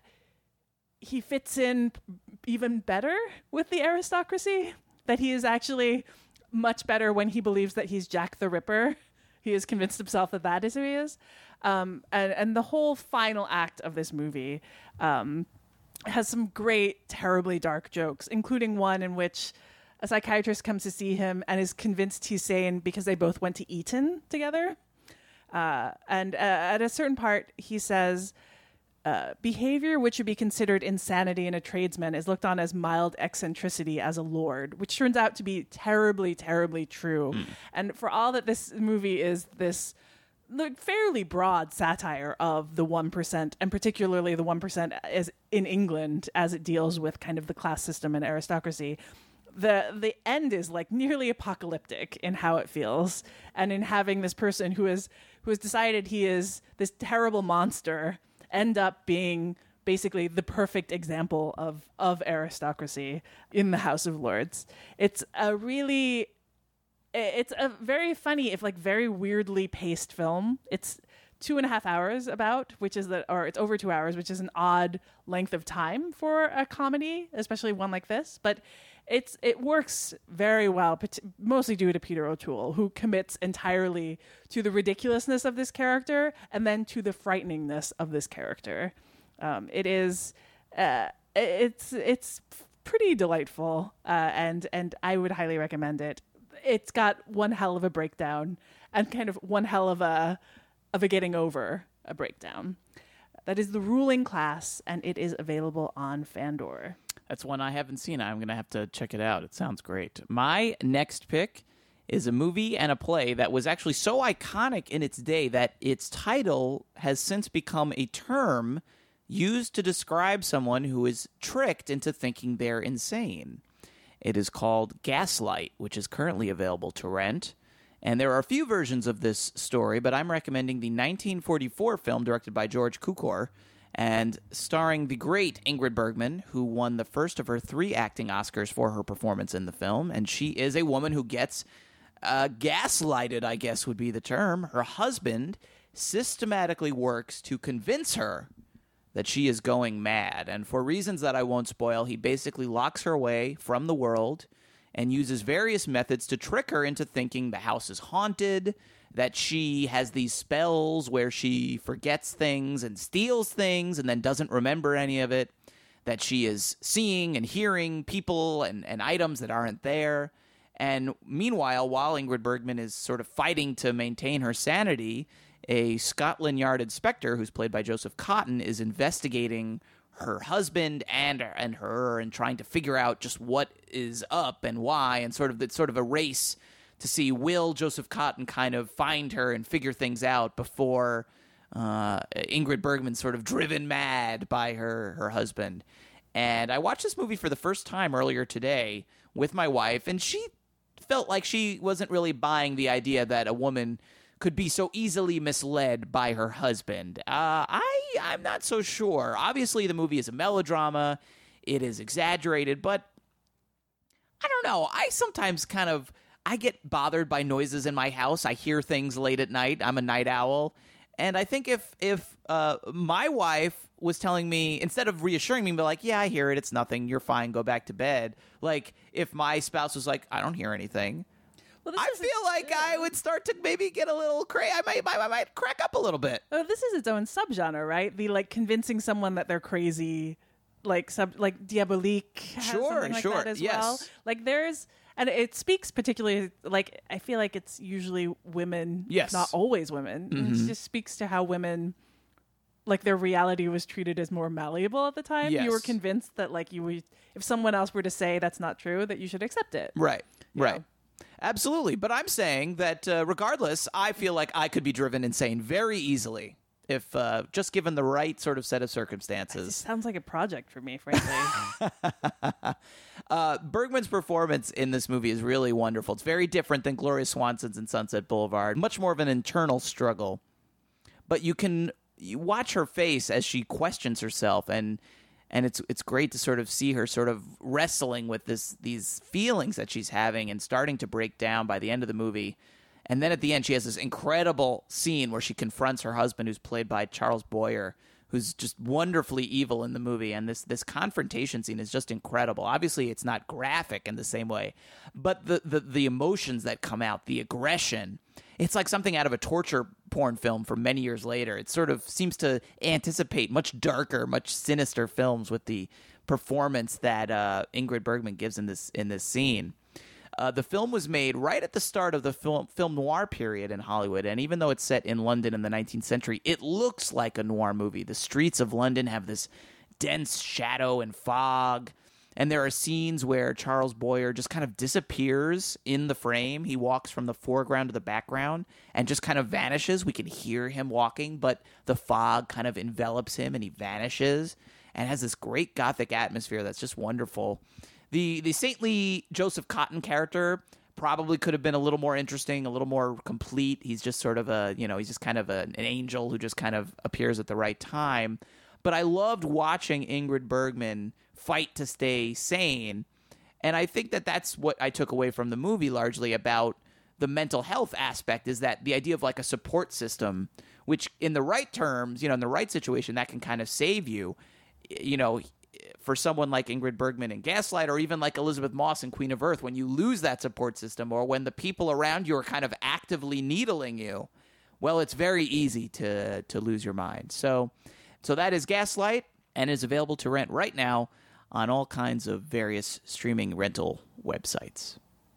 he fits in even better with the aristocracy, that he is actually much better when he believes that he's Jack the Ripper. He has convinced himself that that is who he is. Um, and, and the whole final act of this movie um, has some great, terribly dark jokes, including one in which a psychiatrist comes to see him and is convinced he's sane because they both went to Eton together. Uh, and uh, at a certain part, he says, uh, behavior which would be considered insanity in a tradesman is looked on as mild eccentricity as a lord, which turns out to be terribly, terribly true. Mm. And for all that this movie is this fairly broad satire of the one percent, and particularly the one percent as in England, as it deals with kind of the class system and aristocracy, the the end is like nearly apocalyptic in how it feels, and in having this person who is who has decided he is this terrible monster end up being basically the perfect example of of aristocracy in the House of Lords. It's a really It's a very funny, if like very weirdly paced film. It's two and a half hours about, which is the, or it's over two hours, which is an odd length of time for a comedy, especially one like this. But it's it works very well, mostly due to Peter O'Toole, who commits entirely to the ridiculousness of this character and then to the frighteningness of this character. Um, it is, uh, it's it's pretty delightful, uh, and and I would highly recommend it. It's got one hell of a breakdown and kind of one hell of a of a getting over a breakdown. That is The Ruling Class, and it is available on Fandor. That's one I haven't seen. I'm going to have to check it out. It sounds great. My next pick is a movie and a play that was actually so iconic in its day that its title has since become a term used to describe someone who is tricked into thinking they're insane. It is called Gaslight, which is currently available to rent. And there are a few versions of this story, but I'm recommending the nineteen forty-four film directed by George Cukor and starring the great Ingrid Bergman, who won the first of her three acting Oscars for her performance in the film. And she is a woman who gets uh, gaslighted, I guess would be the term. Her husband systematically works to convince her that she is going mad. And for reasons that I won't spoil, he basically locks her away from the world and uses various methods to trick her into thinking the house is haunted, that she has these spells where she forgets things and steals things and then doesn't remember any of it, that she is seeing and hearing people and, and items that aren't there. And meanwhile, while Ingrid Bergman is sort of fighting to maintain her sanity, a Scotland Yard inspector, who's played by Joseph Cotten, is investigating her husband and and her and trying to figure out just what is up and why, and sort of it's sort of a race to see, will Joseph Cotten kind of find her and figure things out before uh, Ingrid Bergman's sort of driven mad by her her husband. And I watched this movie for the first time earlier today with my wife, and she felt like she wasn't really buying the idea that a woman could be so easily misled by her husband. Uh, I, I'm not so sure. Obviously, the movie is a melodrama. It is exaggerated, but I don't know. I sometimes kind of, I get bothered by noises in my house. I hear things late at night. I'm a night owl. And I think if, if uh, my wife was telling me, instead of reassuring me, be like, yeah, I hear it. It's nothing. You're fine. Go back to bed. Like, if my spouse was like, I don't hear anything. Well, I feel a, like I would start to maybe get a little crazy. I might, I might crack up a little bit. Oh, this is its own subgenre, right? The like convincing someone that they're crazy, like sub, like Diabolique. Has sure, something like sure, that as yes. well. Like there's, and it speaks particularly, like I feel like it's usually women, yes, not always women. Mm-hmm. It just speaks to how women, like their reality was treated as more malleable at the time. Yes. You were convinced that like you would, if someone else were to say that's not true, that you should accept it. Right, you right. know? Absolutely. But I'm saying that uh, regardless, I feel like I could be driven insane very easily if uh, just given the right sort of set of circumstances. It sounds like a project for me, frankly. uh, Bergman's performance in this movie is really wonderful. It's very different than Gloria Swanson's in Sunset Boulevard. Much more of an internal struggle. But you can you watch her face as she questions herself, and And it's it's great to sort of see her sort of wrestling with this these feelings that she's having and starting to break down by the end of the movie. And then at the end, she has this incredible scene where she confronts her husband, who's played by Charles Boyer, who's just wonderfully evil in the movie. And this this confrontation scene is just incredible. Obviously, it's not graphic in the same way, but the the, the emotions that come out, the aggression, it's like something out of a torture porn film from many years later. It sort of seems to anticipate much darker, much sinister films with the performance that uh, Ingrid Bergman gives in this in this scene. Uh, the film was made right at the start of the film, film noir period in Hollywood, and even though it's set in London in the nineteenth century, it looks like a noir movie. The streets of London have this dense shadow and fog, and there are scenes where Charles Boyer just kind of disappears in the frame. He walks from the foreground to the background and just kind of vanishes. We can hear him walking, but the fog kind of envelops him and he vanishes and has this great gothic atmosphere that's just wonderful. The the saintly Joseph Cotten character probably could have been a little more interesting, a little more complete. He's just sort of a, you know, he's just kind of a, an angel who just kind of appears at the right time. But I loved watching Ingrid Bergman fight to stay sane. And I think that that's what I took away from the movie largely about the mental health aspect, is that the idea of like a support system, which in the right terms, you know, in the right situation, that can kind of save you, you know, for someone like Ingrid Bergman in Gaslight, or even like Elizabeth Moss in Queen of Earth, when you lose that support system, or when the people around you are kind of actively needling you, well, it's very easy to to lose your mind. So, so that is Gaslight, and is available to rent right now on all kinds of various streaming rental websites.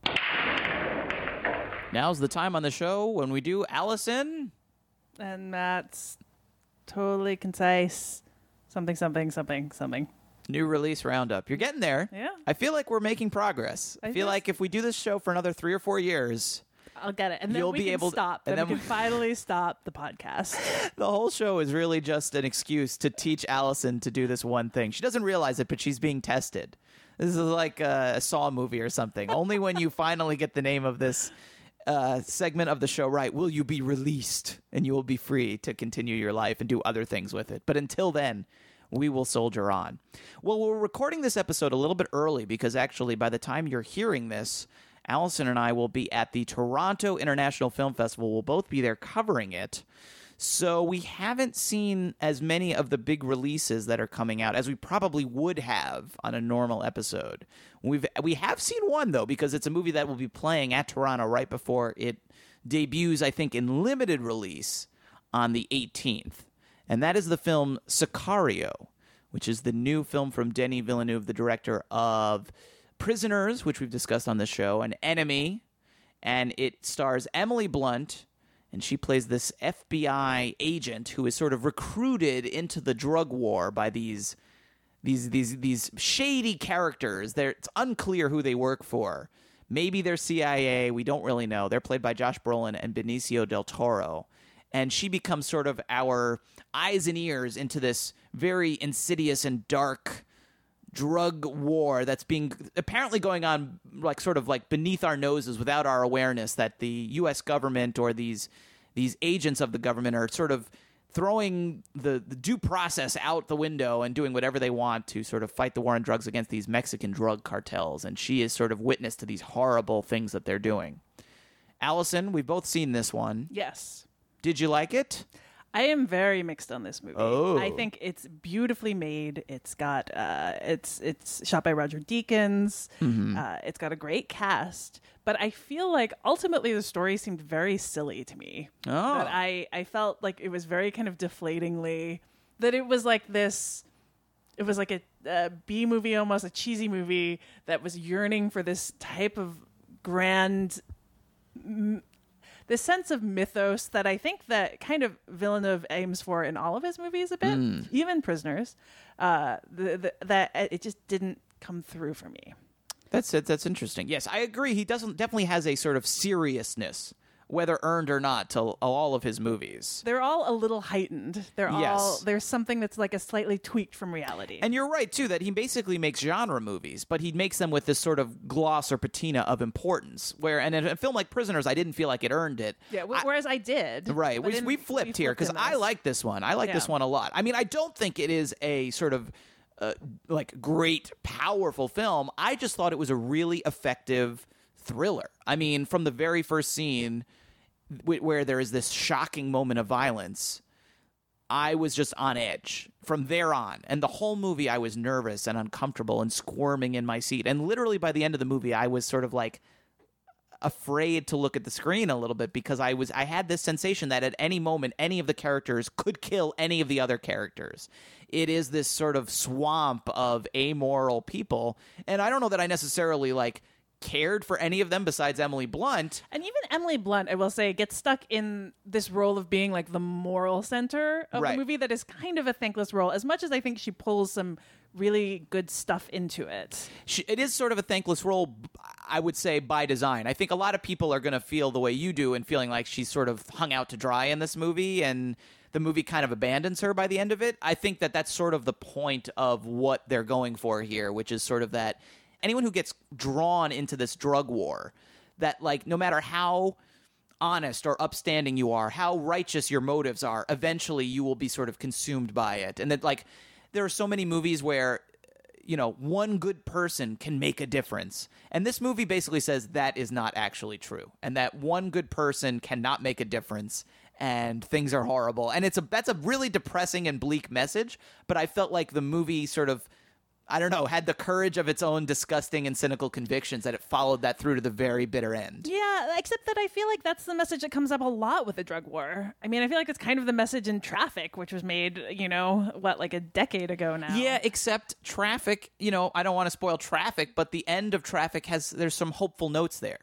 Now's the time on the show when we do Allison. And that's totally concise. Something, something, something, something. New release roundup. You're getting there. Yeah. I feel like we're making progress. I, I feel just- like if we do this show for another three or four years, I'll get it. And then You'll we be can able to- stop. and then, then we can finally stop the podcast. the whole show is really just an excuse to teach Allison to do this one thing. She doesn't realize it, but she's being tested. This is like a, a Saw movie or something. Only when you finally get the name of this uh, segment of the show right will you be released, and you will be free to continue your life and do other things with it. But until then, we will soldier on. Well, we're recording this episode a little bit early because actually by the time you're hearing this, Allison and I will be at the Toronto International Film Festival. We'll both be there covering it. So we haven't seen as many of the big releases that are coming out as we probably would have on a normal episode. We've we have seen one though, because it's a movie that will be playing at Toronto right before it debuts, I think, in limited release on the eighteenth. And that is the film Sicario, which is the new film from Denis Villeneuve, the director of Prisoners, which we've discussed on the show, and Enemy, and it stars Emily Blunt, and she plays this F B I agent who is sort of recruited into the drug war by these these these these shady characters. They're, it's unclear who they work for. Maybe they're C I A. We don't really know. They're played by Josh Brolin and Benicio del Toro. And she becomes sort of our eyes and ears into this very insidious and dark drug war that's being apparently going on like sort of like beneath our noses without our awareness, that the U S government or these these agents of the government are sort of throwing the, the due process out the window and doing whatever they want to sort of fight the war on drugs against these Mexican drug cartels. And she is sort of witness to these horrible things that they're doing. Allison, we've both seen this one. Yes. Did you like it? I am very mixed on this movie. Oh. I think it's beautifully made. It's got uh, it's it's shot by Roger Deakins. Mm-hmm. Uh, it's got a great cast, but I feel like ultimately the story seemed very silly to me. Oh. That I I felt like it was very kind of deflatingly. That it was like this. It was like a, a B movie, almost a cheesy movie that was yearning for this type of grand. M- This sense of mythos that I think that kind of Villeneuve aims for in all of his movies a bit, Mm. even Prisoners, uh, the, the, that it just didn't come through for me. That's it. That's interesting. Yes, I agree. He doesn't definitely has a sort of seriousness, whether earned or not, to all of his movies. They're all a little heightened. They're all Yes. there's something that's like a slightly tweaked from reality. And you're right, too, that he basically makes genre movies, but he makes them with this sort of gloss or patina of importance. Where, and in a film like Prisoners, I didn't feel like it earned it. yeah, w- whereas I did. Right. but We, in- we flipped here because in I this. like this one. I like this Yeah. one a lot. I mean, I don't think it is a sort of uh, like great, powerful film. I just thought it was a really effective thriller. I mean, from the very first scene wh- where there is this shocking moment of violence, I was just on edge from there on. And the whole movie, I was nervous and uncomfortable and squirming in my seat. And literally by the end of the movie, I was sort of like afraid to look at the screen a little bit because I was I had this sensation that at any moment any of the characters could kill any of the other characters. It is this sort of swamp of amoral people, and I don't know that I necessarily like cared for any of them besides Emily Blunt. And even Emily Blunt, I will say, gets stuck in this role of being like the moral center of Right. the movie that is kind of a thankless role, as much as I think she pulls some really good stuff into it. She, it is sort of a thankless role, I would say, by design. I think a lot of people are going to feel the way you do and feeling like she's sort of hung out to dry in this movie and the movie kind of abandons her by the end of it. I think that that's sort of the point of what they're going for here, which is sort of that anyone who gets drawn into this drug war, that like no matter how honest or upstanding you are, how righteous your motives are, eventually you will be sort of consumed by it. And that like there are so many movies where, you know, one good person can make a difference. And this movie basically says that is not actually true. And that one good person cannot make a difference and things are horrible. And it's a that's a really depressing and bleak message, but I felt like the movie sort of, I don't know, had the courage of its own disgusting and cynical convictions that it followed that through to the very bitter end. Yeah, except that I feel like that's the message that comes up a lot with the drug war. I mean, I feel like it's kind of the message in Traffic, which was made, you know, what, like a decade ago now. Yeah, except Traffic, you know, I don't want to spoil Traffic, but the end of Traffic has, there's some hopeful notes there.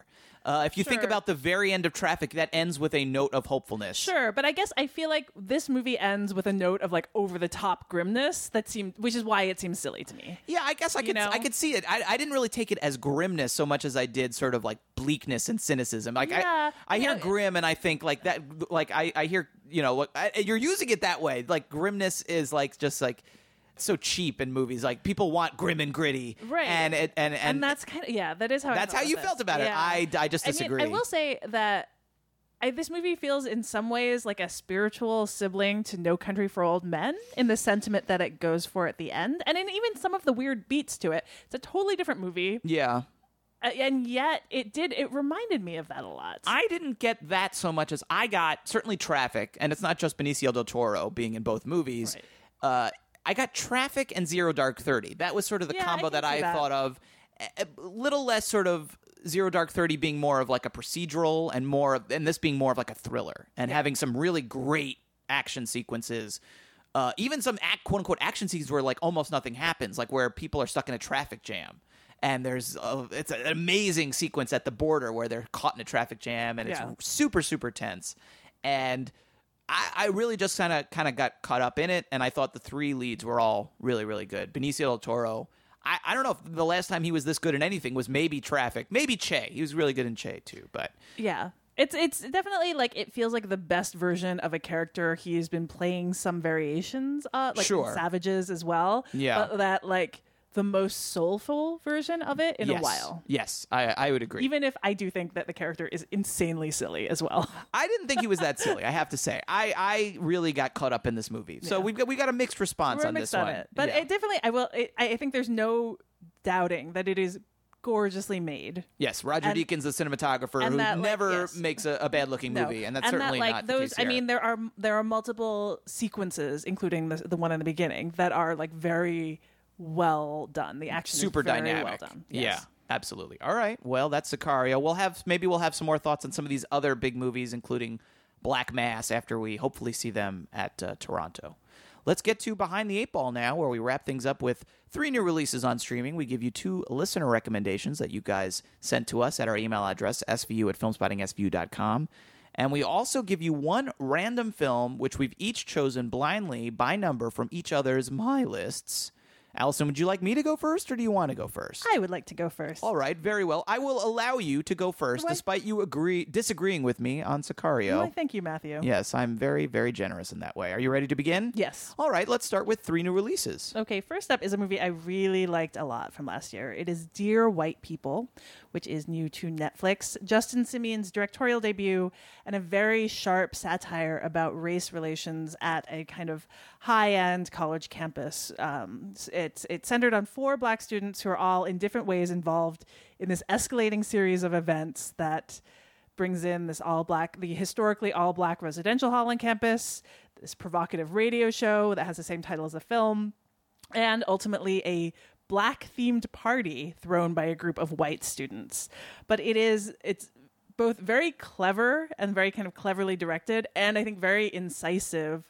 Uh, if you think Sure. about the very end of Traffic, that ends with a note of hopefulness. Sure, but I guess I feel like this movie ends with a note of like over the top grimness that seemed, which is why it seems silly to me. Yeah, I guess I You could know? I could see it. I, I didn't really take it as grimness so much as I did sort of like bleakness and cynicism. Like Yeah, I, I hear yeah. grim and I think like that. Like I, I hear you know look, I, you're using it that way. Like grimness is like just like so cheap in movies. Like people want grim and gritty, Right. And it and and, And that's kind of, yeah, that is how I that's felt how you with felt this. about it. Yeah. I, I just disagree. I mean, I will say that I, this movie feels in some ways like a spiritual sibling to No Country for Old Men in the sentiment that it goes for at the end. And in even some of the weird beats to it. It's a totally different movie. yeah. Uh, and yet it did, it reminded me of that a lot. I didn't get that so much as I got certainly Traffic, and it's not just Benicio del Toro being in both movies. Right. Uh, I got Traffic and Zero Dark Thirty. That was sort of the Yeah, I combo can that see I that. thought of. A a little less sort of Zero Dark Thirty being more of like a procedural, and more of, and this being more of like a thriller, and having some really great action sequences. Uh, even some act, quote unquote action scenes where like almost nothing happens, like where people are stuck in a traffic jam. And there's a, it's an amazing sequence at the border where they're caught in a traffic jam, and it's Yeah. super super tense. And I, I really just kind of kind of got caught up in it, and I thought the three leads were all really really good. Benicio del Toro. I, I don't know if the last time he was this good in anything was maybe Traffic, maybe Che. He was really good in Che too, but Yeah. It's it's definitely like it feels like the best version of a character he's been playing some variations uh like Sure. in Savages as well. Yeah. But that like the most soulful version of it in yes, a while. yes, I I would agree. Even if I do think that the character is insanely silly as well. I didn't think he was that silly. I have to say, I, I really got caught up in this movie. So we've got we got a mixed response We're on mixed this on one. it. But Yeah. it definitely I will it, I I think there's no doubting that it is gorgeously made. Yes, Roger And- Deakins, the cinematographer, and who that, like, never yes. makes a, a bad-looking No. movie, and that's and certainly that, like, not those. the case I here. mean, there are there are multiple sequences, including the the one in the beginning, that are like very well done. The action super is very dynamic. well done. Yeah, Yes. absolutely. All right, well, that's Sicario. We'll have maybe we'll have some more thoughts on some of these other big movies, including Black Mass, after we hopefully see them at uh, Toronto. Let's get to Behind the Eight Ball now, where we wrap things up with three new releases on streaming. We give you two listener recommendations that you guys sent to us at our email address, s v u at filmspotting s v u dot com. And we also give you one random film, which we've each chosen blindly by number from each other's My Lists. Allison, would you like me to go first, or do you want to go first? I would like to go first. All right, very well. I will allow you to go first, Why- despite you agree disagreeing with me on Sicario. Why, thank you, Matthew. Yes, I'm very, very generous in that way. Are you ready to begin? Yes. All right, let's start with three new releases. Okay, first up is a movie I really liked a lot from last year. It is Dear White People, which is new to Netflix. Justin Simeon's directorial debut and a very sharp satire about race relations at a kind of high-end college campus. Um, it's it's centered on four black students who are all in different ways involved in this escalating series of events that brings in this all black, the historically all black residential hall on campus, this provocative radio show that has the same title as the film, and ultimately a black themed party thrown by a group of white students. But it is, it's both very clever and very kind of cleverly directed, and I think very incisive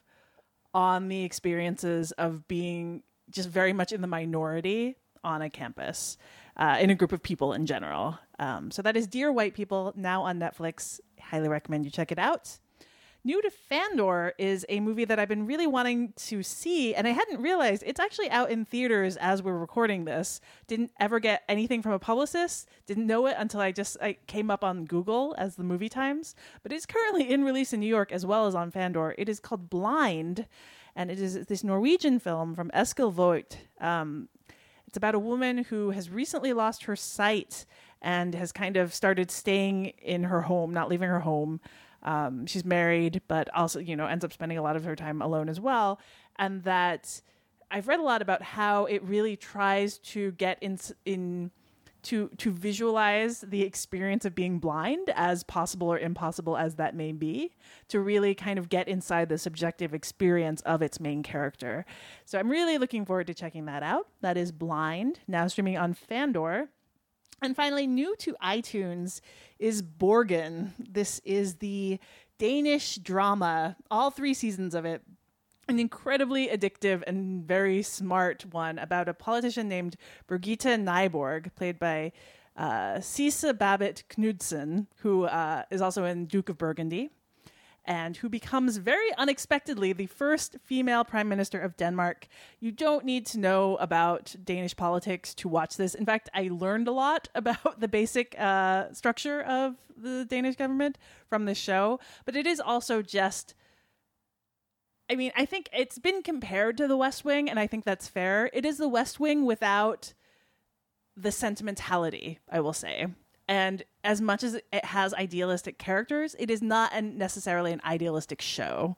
on the experiences of being just very much in the minority on a campus, uh, in a group of people in general. Um, so that is Dear White People, now on Netflix. Highly recommend you check it out. New to Fandor is a movie that I've been really wanting to see, and I hadn't realized it's actually out in theaters as we're recording this. Didn't ever get anything from a publicist. Didn't know it until I just I came up on Google as the movie times. But it's currently in release in New York as well as on Fandor. It is called Blind, and it is this Norwegian film from Eskil Vogt. Um, it's about a woman who has recently lost her sight and has kind of started staying in her home, not leaving her home. Um, she's married, but also, you know, ends up spending a lot of her time alone as well. And that I've read a lot about how it really tries to get in, in to to visualize the experience of being blind, as possible or impossible as that may be, to really kind of get inside the subjective experience of its main character. So I'm really looking forward to checking that out. That is Blind, now streaming on Fandor. And finally, new to iTunes is Borgen. This is the Danish drama, all three seasons of it. An incredibly addictive and very smart one about a politician named Birgitte Nyborg, played by uh, Sisa Babbitt Knudsen, who uh, is also in Duke of Burgundy, and who becomes very unexpectedly the first female prime minister of Denmark. You don't need to know about Danish politics to watch this. In fact, I learned a lot about the basic uh, structure of the Danish government from this show, but it is also just... I mean, I think it's been compared to the West Wing, and I think that's fair. It is the West Wing without the sentimentality, I will say. And as much as it has idealistic characters, it is not an, necessarily an idealistic show.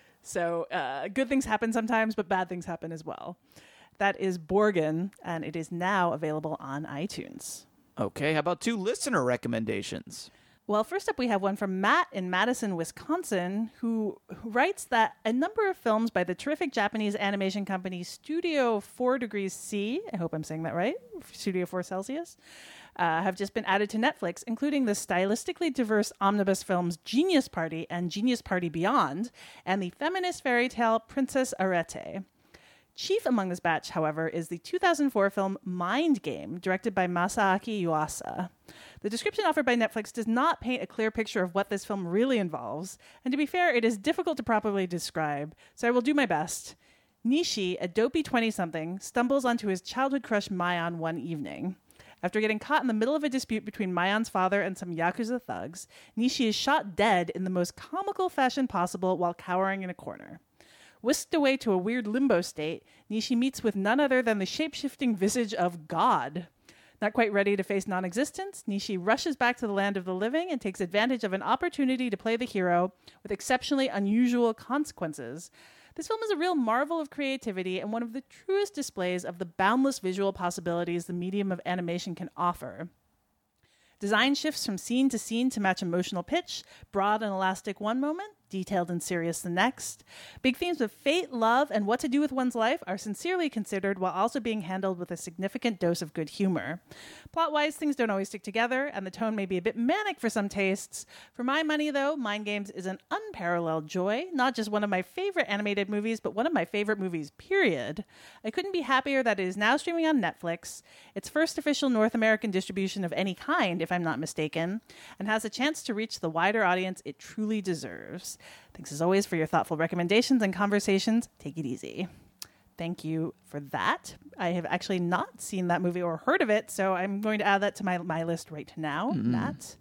So uh, good things happen sometimes, but bad things happen as well. That is Borgen, and it is now available on iTunes. Okay, how about two listener recommendations? Well, first up, we have one from Matt in Madison, Wisconsin, who, who writes that a number of films by the terrific Japanese animation company Studio four Degrees C, I hope I'm saying that right, Studio four Celsius, uh, have just been added to Netflix, including the stylistically diverse omnibus films Genius Party and Genius Party Beyond, and the feminist fairy tale Princess Arete. Chief among this batch, however, is the two thousand four film Mind Game, directed by Masaaki Yuasa. The description offered by Netflix does not paint a clear picture of what this film really involves, and to be fair, it is difficult to properly describe, so I will do my best. Nishi, a dopey twenty-something, stumbles onto his childhood crush Mayan one evening. After getting caught in the middle of a dispute between Mayan's father and some Yakuza thugs, Nishi is shot dead in the most comical fashion possible while cowering in a corner. Whisked away to a weird limbo state, Nishi meets with none other than the shape-shifting visage of God. Not quite ready to face non-existence, Nishi rushes back to the land of the living and takes advantage of an opportunity to play the hero with exceptionally unusual consequences. This film is a real marvel of creativity and one of the truest displays of the boundless visual possibilities the medium of animation can offer. Design shifts from scene to scene to match emotional pitch, broad and elastic one moment, detailed and serious the next. Big themes of fate, love, and what to do with one's life are sincerely considered while also being handled with a significant dose of good humor. Plot-wise, things don't always stick together, and the tone may be a bit manic for some tastes. For my money, though, Mind Games is an unparalleled joy, not just one of my favorite animated movies, but one of my favorite movies, period. I couldn't be happier that it is now streaming on Netflix, its first official North American distribution of any kind, if I'm not mistaken, and has a chance to reach the wider audience it truly deserves. Thanks as always for your thoughtful recommendations and conversations. Take it easy. Thank you for that. I have actually not seen that movie or heard of it, so I'm going to add that to my, my list right now, mm. Matt.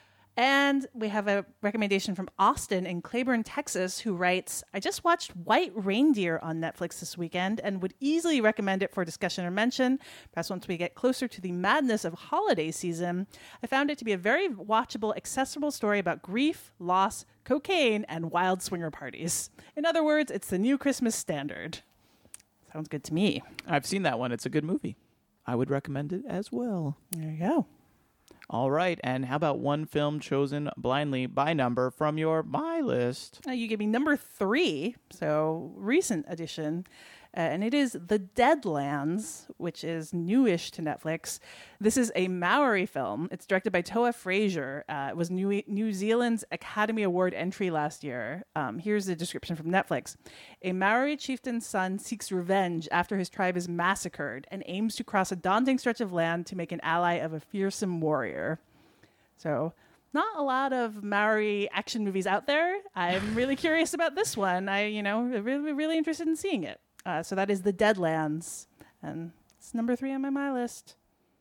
And we have a recommendation from Austin in Claiborne, Texas, who writes, I just watched White Reindeer on Netflix this weekend and would easily recommend it for discussion or mention. Perhaps once we get closer to the madness of holiday season, I found it to be a very watchable, accessible story about grief, loss, cocaine, and wild swinger parties. In other words, it's the new Christmas standard. Sounds good to me. I've seen that one. It's a good movie. I would recommend it as well. There you go. All right, and how about one film chosen blindly by number from your My List? Uh, you gave me number three, so recent addition, uh, and it is The Deadlands, which is newish to Netflix. This is a Maori film. It's directed by Toa Fraser. Uh, it was New, New Zealand's Academy Award entry last year. Um, here's the description from Netflix. A Maori chieftain's son seeks revenge after his tribe is massacred and aims to cross a daunting stretch of land to make an ally of a fearsome warrior. So, not a lot of Maori action movies out there. I'm really curious about this one. I, you know, really, really interested in seeing it. Uh, so that is The Deadlands, and it's number three on my my list.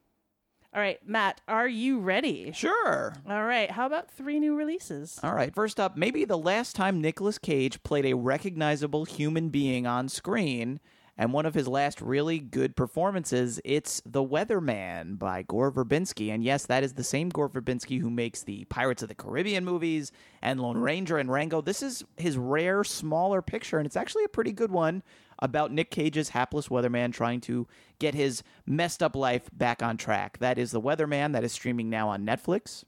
All right, Matt, are you ready? Sure. All right, how about three new releases? All right, first up, maybe the last time Nicolas Cage played a recognizable human being on screen, and one of his last really good performances, it's The Weatherman by Gore Verbinski. And yes, that is the same Gore Verbinski who makes the Pirates of the Caribbean movies and Lone Ranger and Rango. This is his rare, smaller picture, and it's actually a pretty good one about Nick Cage's hapless weatherman trying to get his messed up life back on track. That is The Weatherman. That is streaming now on Netflix.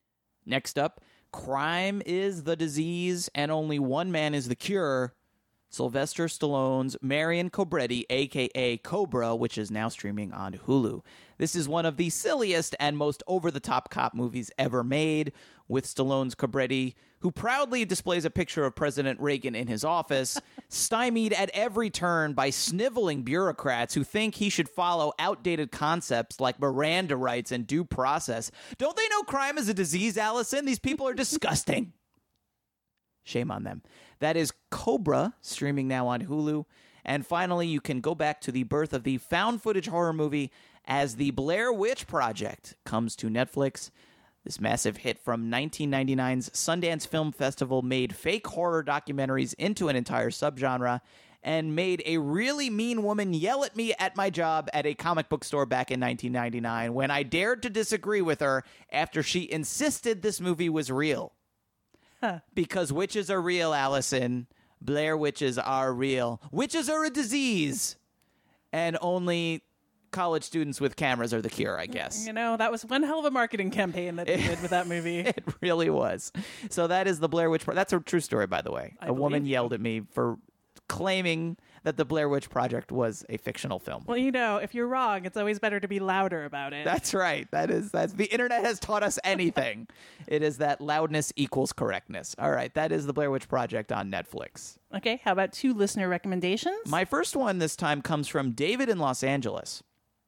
Next up, Crime is the Disease and Only One Man is the Cure, Sylvester Stallone's Marion Cobretti, a k a. Cobra, which is now streaming on Hulu. This is one of the silliest and most over-the-top cop movies ever made, with Stallone's Cobretti, who proudly displays a picture of President Reagan in his office, stymied at every turn by sniveling bureaucrats who think he should follow outdated concepts like Miranda rights and due process. Don't they know crime is a disease, Allison? These people are disgusting. Shame on them. That is Cobra, streaming now on Hulu. And finally, you can go back to the birth of the found footage horror movie as The Blair Witch Project comes to Netflix. This massive hit from nineteen ninety-nine's Sundance Film Festival made fake horror documentaries into an entire subgenre and made a really mean woman yell at me at my job at a comic book store back in nineteen ninety-nine when I dared to disagree with her after she insisted this movie was real. Huh. Because witches are real, Allison. Blair witches are real. Witches are a disease. And only college students with cameras are the cure, I guess. You know, that was one hell of a marketing campaign that they did with that movie. It really was. So that is the Blair Witch Project. That's a true story, by the way. I a woman believe yelled at me for claiming that the Blair Witch Project was a fictional film. Well, you know, if you're wrong, it's always better to be louder about it. That's right. That is that's the internet has taught us anything. It is that loudness equals correctness. All right, that is the Blair Witch Project on Netflix. Okay, how about two listener recommendations? My first one this time comes from David in Los Angeles.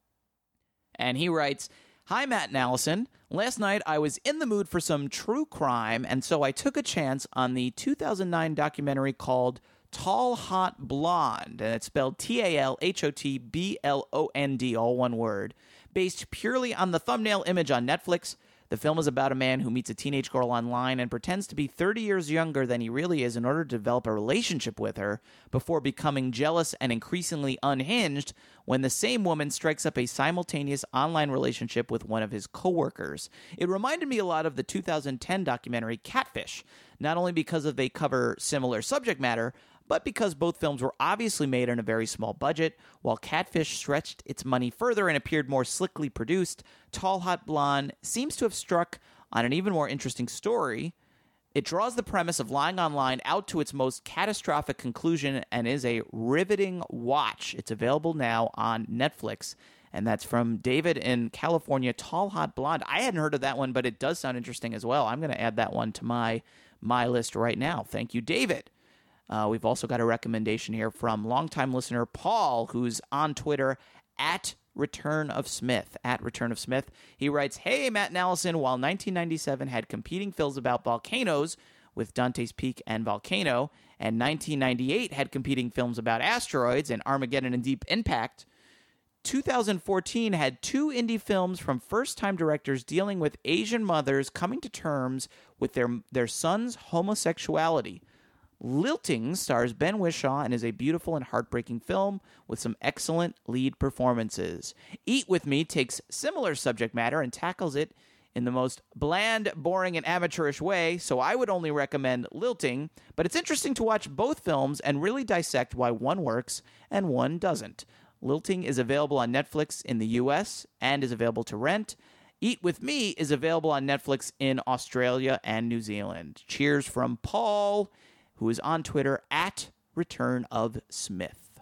And he writes, "Hi, Matt and Allison. Last night I was in the mood for some true crime, and so I took a chance on the two thousand nine documentary called Tall Hot Blonde, and it's spelled T A L H O T B L O N D, all one word, based purely on the thumbnail image on Netflix. The film is about a man who meets a teenage girl online and pretends to be thirty years younger than he really is in order to develop a relationship with her before becoming jealous and increasingly unhinged when the same woman strikes up a simultaneous online relationship with one of his coworkers. It reminded me a lot of the two thousand ten documentary Catfish, not only because of they cover similar subject matter, but because both films were obviously made on a very small budget. While Catfish stretched its money further and appeared more slickly produced, Tall Hot Blonde seems to have struck on an even more interesting story. It draws the premise of lying online out to its most catastrophic conclusion and is a riveting watch. It's available now on Netflix, and that's from David in California, Tall Hot Blonde. I hadn't heard of that one, but it does sound interesting as well. I'm going to add that one to my my list right now. Thank you, David. Uh, we've also got a recommendation here from longtime listener Paul, who's on Twitter at Return of Smith. At Return of Smith. He writes, "Hey, Matt and Allison, while nineteen ninety-seven had competing films about volcanoes with Dante's Peak and Volcano, and nineteen ninety-eight had competing films about asteroids and Armageddon and Deep Impact, two thousand fourteen had two indie films from first-time directors dealing with Asian mothers coming to terms with their their son's homosexuality. Lilting stars Ben Whishaw and is a beautiful and heartbreaking film with some excellent lead performances. Eat With Me takes similar subject matter and tackles it in the most bland, boring, and amateurish way, so I would only recommend Lilting, but it's interesting to watch both films and really dissect why one works and one doesn't. Lilting is available on Netflix in the U S and is available to rent. Eat With Me is available on Netflix in Australia and New Zealand. Cheers from Paul, who is on Twitter at Return of Smith."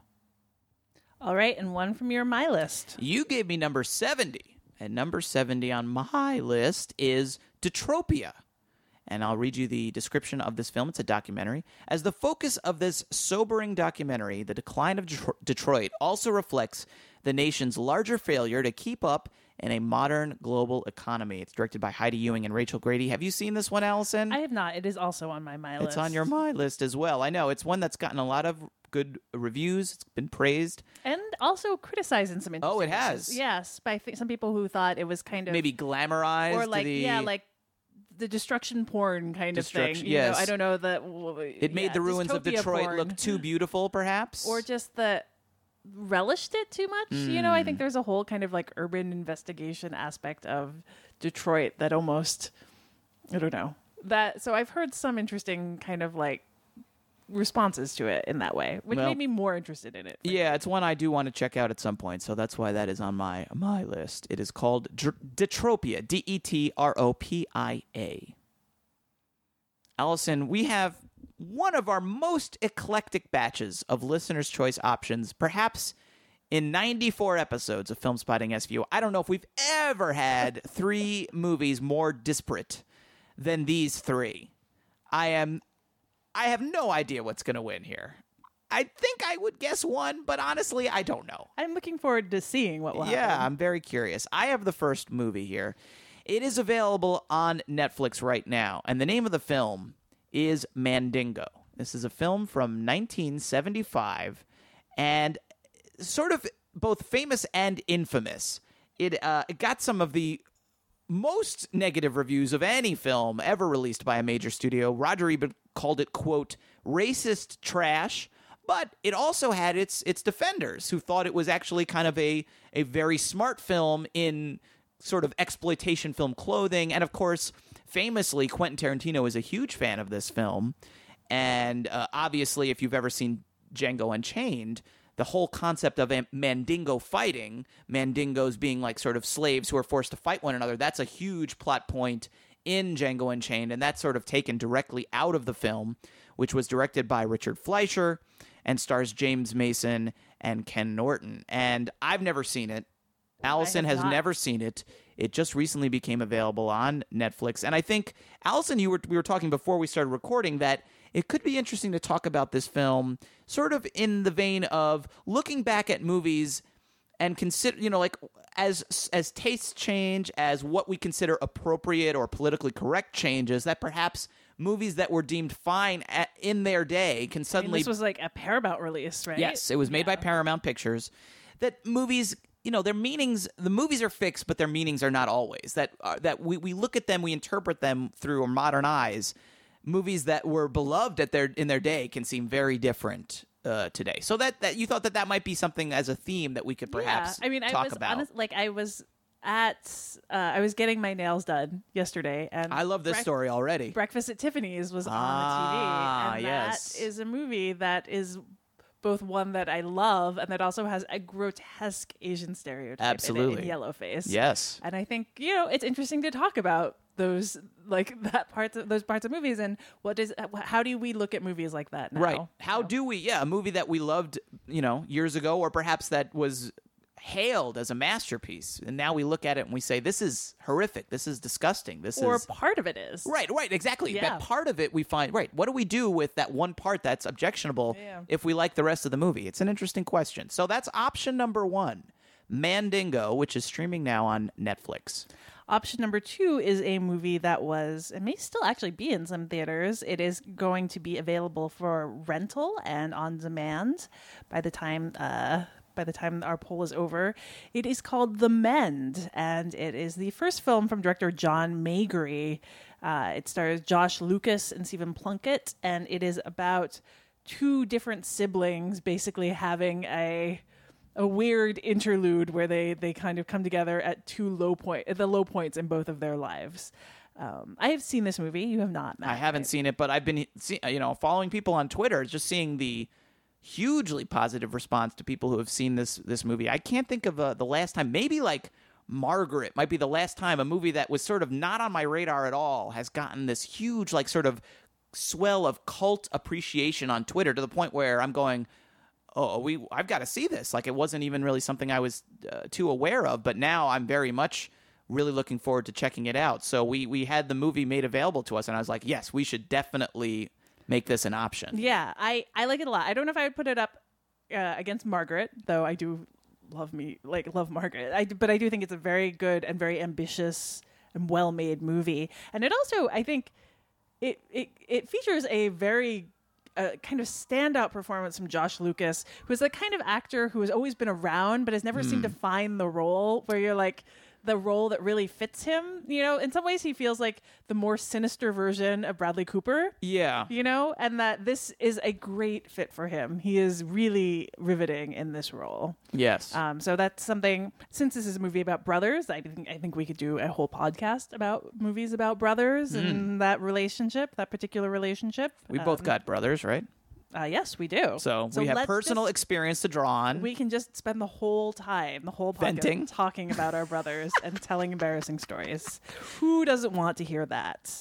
All right, and one from your My List. You gave me number seventy, and number seventy on my list is Detropia. And I'll read you the description of this film. It's a documentary. As the focus of this sobering documentary, the decline of Detro- Detroit also reflects the nation's larger failure to keep up in a modern global economy. It's directed by Heidi Ewing and Rachel Grady. Have you seen this one, Allison? I have not. It is also on my My List. It's on your My List as well. I know. It's one that's gotten a lot of good reviews. It's been praised. And also criticized in some interesting Oh, it has? ways. Yes, by th- some people who thought it was kind of... Maybe glamorized. Or like, the... yeah, like the destruction porn kind of Destruction, thing. yes. You know, I don't know that... It made yeah, the ruins of dystopia Detroit porn. look too beautiful, perhaps? Or just the... relished it too much. Mm. You know, I think there's a whole kind of like urban investigation aspect of Detroit that almost, I don't know, that. So I've heard some interesting kind of like responses to it in that way, which well, made me more interested in it. Yeah, it's one I do want to check out at some point, so that's why that is on my my list. It is called Dr- Detropia, D E T R O P I A. Allison, we have one of our most eclectic batches of listeners' choice options, perhaps in ninety-four episodes of Film Spotting S V U. I don't know if we've ever had three movies more disparate than these three. I am, I have no idea what's going to win here. I think I would guess one, but honestly, I don't know. I'm looking forward to seeing what will Yeah, happen. I'm very curious. I have the first movie here. It is available on Netflix right now, and the name of the film is Mandingo. This is a film from nineteen seventy-five, and sort of both famous and infamous. It, uh, it got some of the most negative reviews of any film ever released by a major studio. Roger Ebert called it, quote, racist trash, but it also had its its defenders who thought it was actually kind of a, a very smart film in sort of exploitation film clothing. And of course, famously, Quentin Tarantino is a huge fan of this film. And uh, obviously, if you've ever seen Django Unchained, the whole concept of a Mandingo fighting, Mandingos being like sort of slaves who are forced to fight one another, that's a huge plot point in Django Unchained, and that's sort of taken directly out of the film, which was directed by Richard Fleischer and stars James Mason and Ken Norton. And I've never seen it. Allison have has not. never seen it. It just recently became available on Netflix. And I think, Allison, you were we were talking before we started recording that it could be interesting to talk about this film sort of in the vein of looking back at movies and consider, you know, like as as tastes change, as what we consider appropriate or politically correct changes, that perhaps movies that were deemed fine at, in their day can I mean, suddenly... this was like a Paramount release, right? Yes, it was made by Paramount Pictures. That movies, you know, their meanings, the movies are fixed, but their meanings are not always. That uh, that we, we look at them, we interpret them through our modern eyes. Movies that were beloved at their in their day can seem very different uh, today. So that, that you thought that that might be something as a theme that we could perhaps yeah. I mean, talk I was about. honest, like I was at uh, I was getting my nails done yesterday, and I love this Brec- story already. Breakfast at Tiffany's was Ah, on the T V, and yes. that is a movie that is both one that I love and that also has a grotesque Asian stereotype in, it, Absolutely. in yellow face. Yes. And I think, you know, it's interesting to talk about those like that parts of those parts of movies and what does how do we look at movies like that now? Right. How So- do we, yeah, a movie that we loved, you know, years ago, or perhaps that was hailed as a masterpiece, and now we look at it and we say, this is horrific, this is disgusting, this or is... part of it is. Right, right, exactly. Yeah. That part of it we find, right, what do we do with that one part that's objectionable Yeah. if we like the rest of the movie? It's an interesting question. So that's option number one, Mandingo, which is streaming now on Netflix. Option number two is a movie that was, it may still actually be in some theaters. It is going to be available for rental and on demand by the time uh, by the time our poll is over. It is called The Mend, and it is the first film from director John Maybury. Uh, it stars Josh Lucas and Stephen Plunkett, and it is about two different siblings basically having a a weird interlude where they, they kind of come together at two low point at the low points in both of their lives. Um, I have seen this movie. You have not, Matt. I haven't seen it, but I've been, see- you know, following people on Twitter, just seeing the hugely positive response to people who have seen this this movie. I can't think of uh, the last time. Maybe like Margaret might be the last time a movie that was sort of not on my radar at all has gotten this huge, like, sort of swell of cult appreciation on Twitter to the point where I'm going, oh, we I've got to see this. Like, it wasn't even really something I was uh, too aware of, but now I'm very much really looking forward to checking it out. So we we had the movie made available to us, and I was like, yes, we should definitely make this an option. Yeah, I, I like it a lot. I don't know if I would put it up uh, against Margaret, though I do love me like love Margaret. I, but I do think it's a very good and very ambitious and well-made movie. And it also, I think, it it, it features a very uh, kind of standout performance from Josh Lucas, who is the kind of actor who has always been around but has never seemed to find the role where you're like, the role that really fits him. You know, in some ways he feels like the more sinister version of Bradley Cooper. Yeah. You know, and that this is a great fit for him. He is really riveting in this role. Yes. Um, so that's something, since this is a movie about brothers, I think I think we could do a whole podcast about movies about brothers and that relationship, that particular relationship. we both Um, got brothers, right? Uh, yes, we do. So, we have let's personal just- experience to draw on. We can just spend the whole time, the whole podcast, Venting. talking about our brothers and telling embarrassing stories. Who doesn't want to hear that?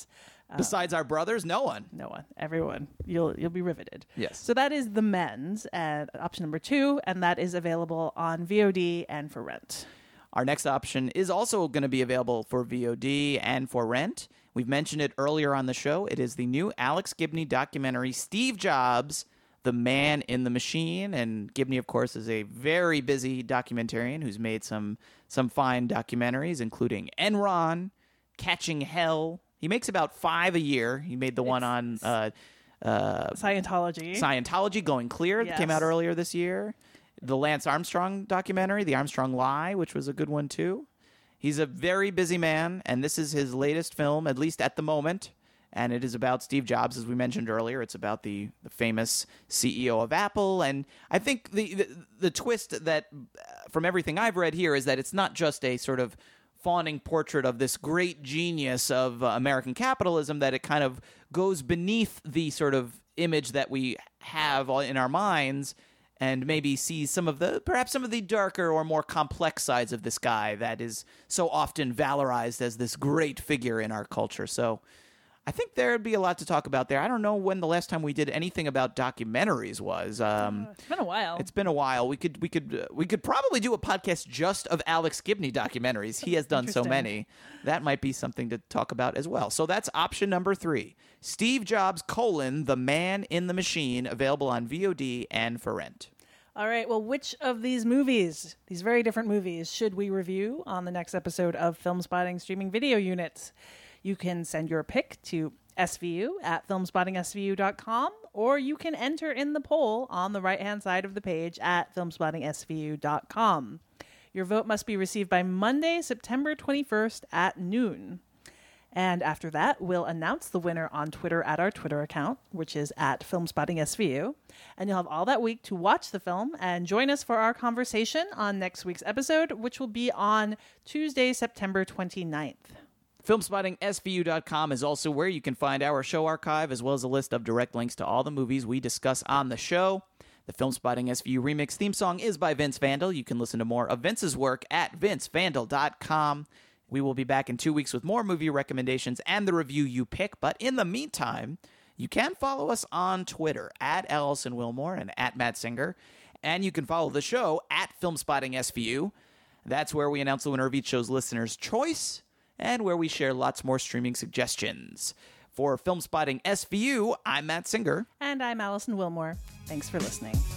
Besides our brothers, no one. No one. Everyone. You'll you'll be riveted. Yes. So that is The Men's, and option number two, and that is available on V O D and for rent. Our next option is also going to be available for V O D and for rent. We've mentioned it earlier on the show. It is the new Alex Gibney documentary, Steve Jobs, The Man in the Machine. And Gibney, of course, is a very busy documentarian who's made some some fine documentaries, including Enron, Catching Hell. He makes about five a year. He made the one on uh, uh, Scientology. Scientology, Going Clear, that Yes. came out earlier this year. The Lance Armstrong documentary, The Armstrong Lie, which was a good one too. He's a very busy man, and this is his latest film, at least at the moment. And it is about Steve Jobs, as we mentioned earlier. It's about the, the famous C E O of Apple. And I think the, the the twist that, uh, from everything I've read here, is that it's not just a sort of fawning portrait of this great genius of uh, American capitalism, that it kind of goes beneath the sort of image that we have in our minds and maybe sees some of the, perhaps some of the darker or more complex sides of this guy that is so often valorized as this great figure in our culture. So I think there'd be a lot to talk about there. I don't know when the last time we did anything about documentaries was. Um, It's been a while. It's been a while. We could we could uh, we could probably do a podcast just of Alex Gibney documentaries. He has done so Interesting. many. That might be something to talk about as well. So that's option number three. Steve Jobs, colon, The Man in the Machine, available on V O D and for rent. All right. Well, which of these movies, these very different movies, should we review on the next episode of Film Spotting Streaming Video Units? You can send your pick to S V U at filmspotting S V U dot com, or you can enter in the poll on the right-hand side of the page at filmspotting S V U dot com. Your vote must be received by Monday, September twenty-first at noon. And after that, we'll announce the winner on Twitter at our Twitter account, which is at FilmspottingSVU. And you'll have all that week to watch the film and join us for our conversation on next week's episode, which will be on Tuesday, September twenty-ninth. Filmspotting S V U dot com is also where you can find our show archive, as well as a list of direct links to all the movies we discuss on the show. The Filmspotting S V U remix theme song is by Vince Vandal. You can listen to more of Vince's work at vince vandal dot com. We will be back in two weeks with more movie recommendations and the review you pick. But in the meantime, you can follow us on Twitter at Allison Wilmore and at Matt Singer. And you can follow the show at Filmspotting S V U. That's where we announce the winner of each show's listener's choice, and where we share lots more streaming suggestions. For Filmspotting S V U, I'm Matt Singer. And I'm Allison Wilmore. Thanks for listening.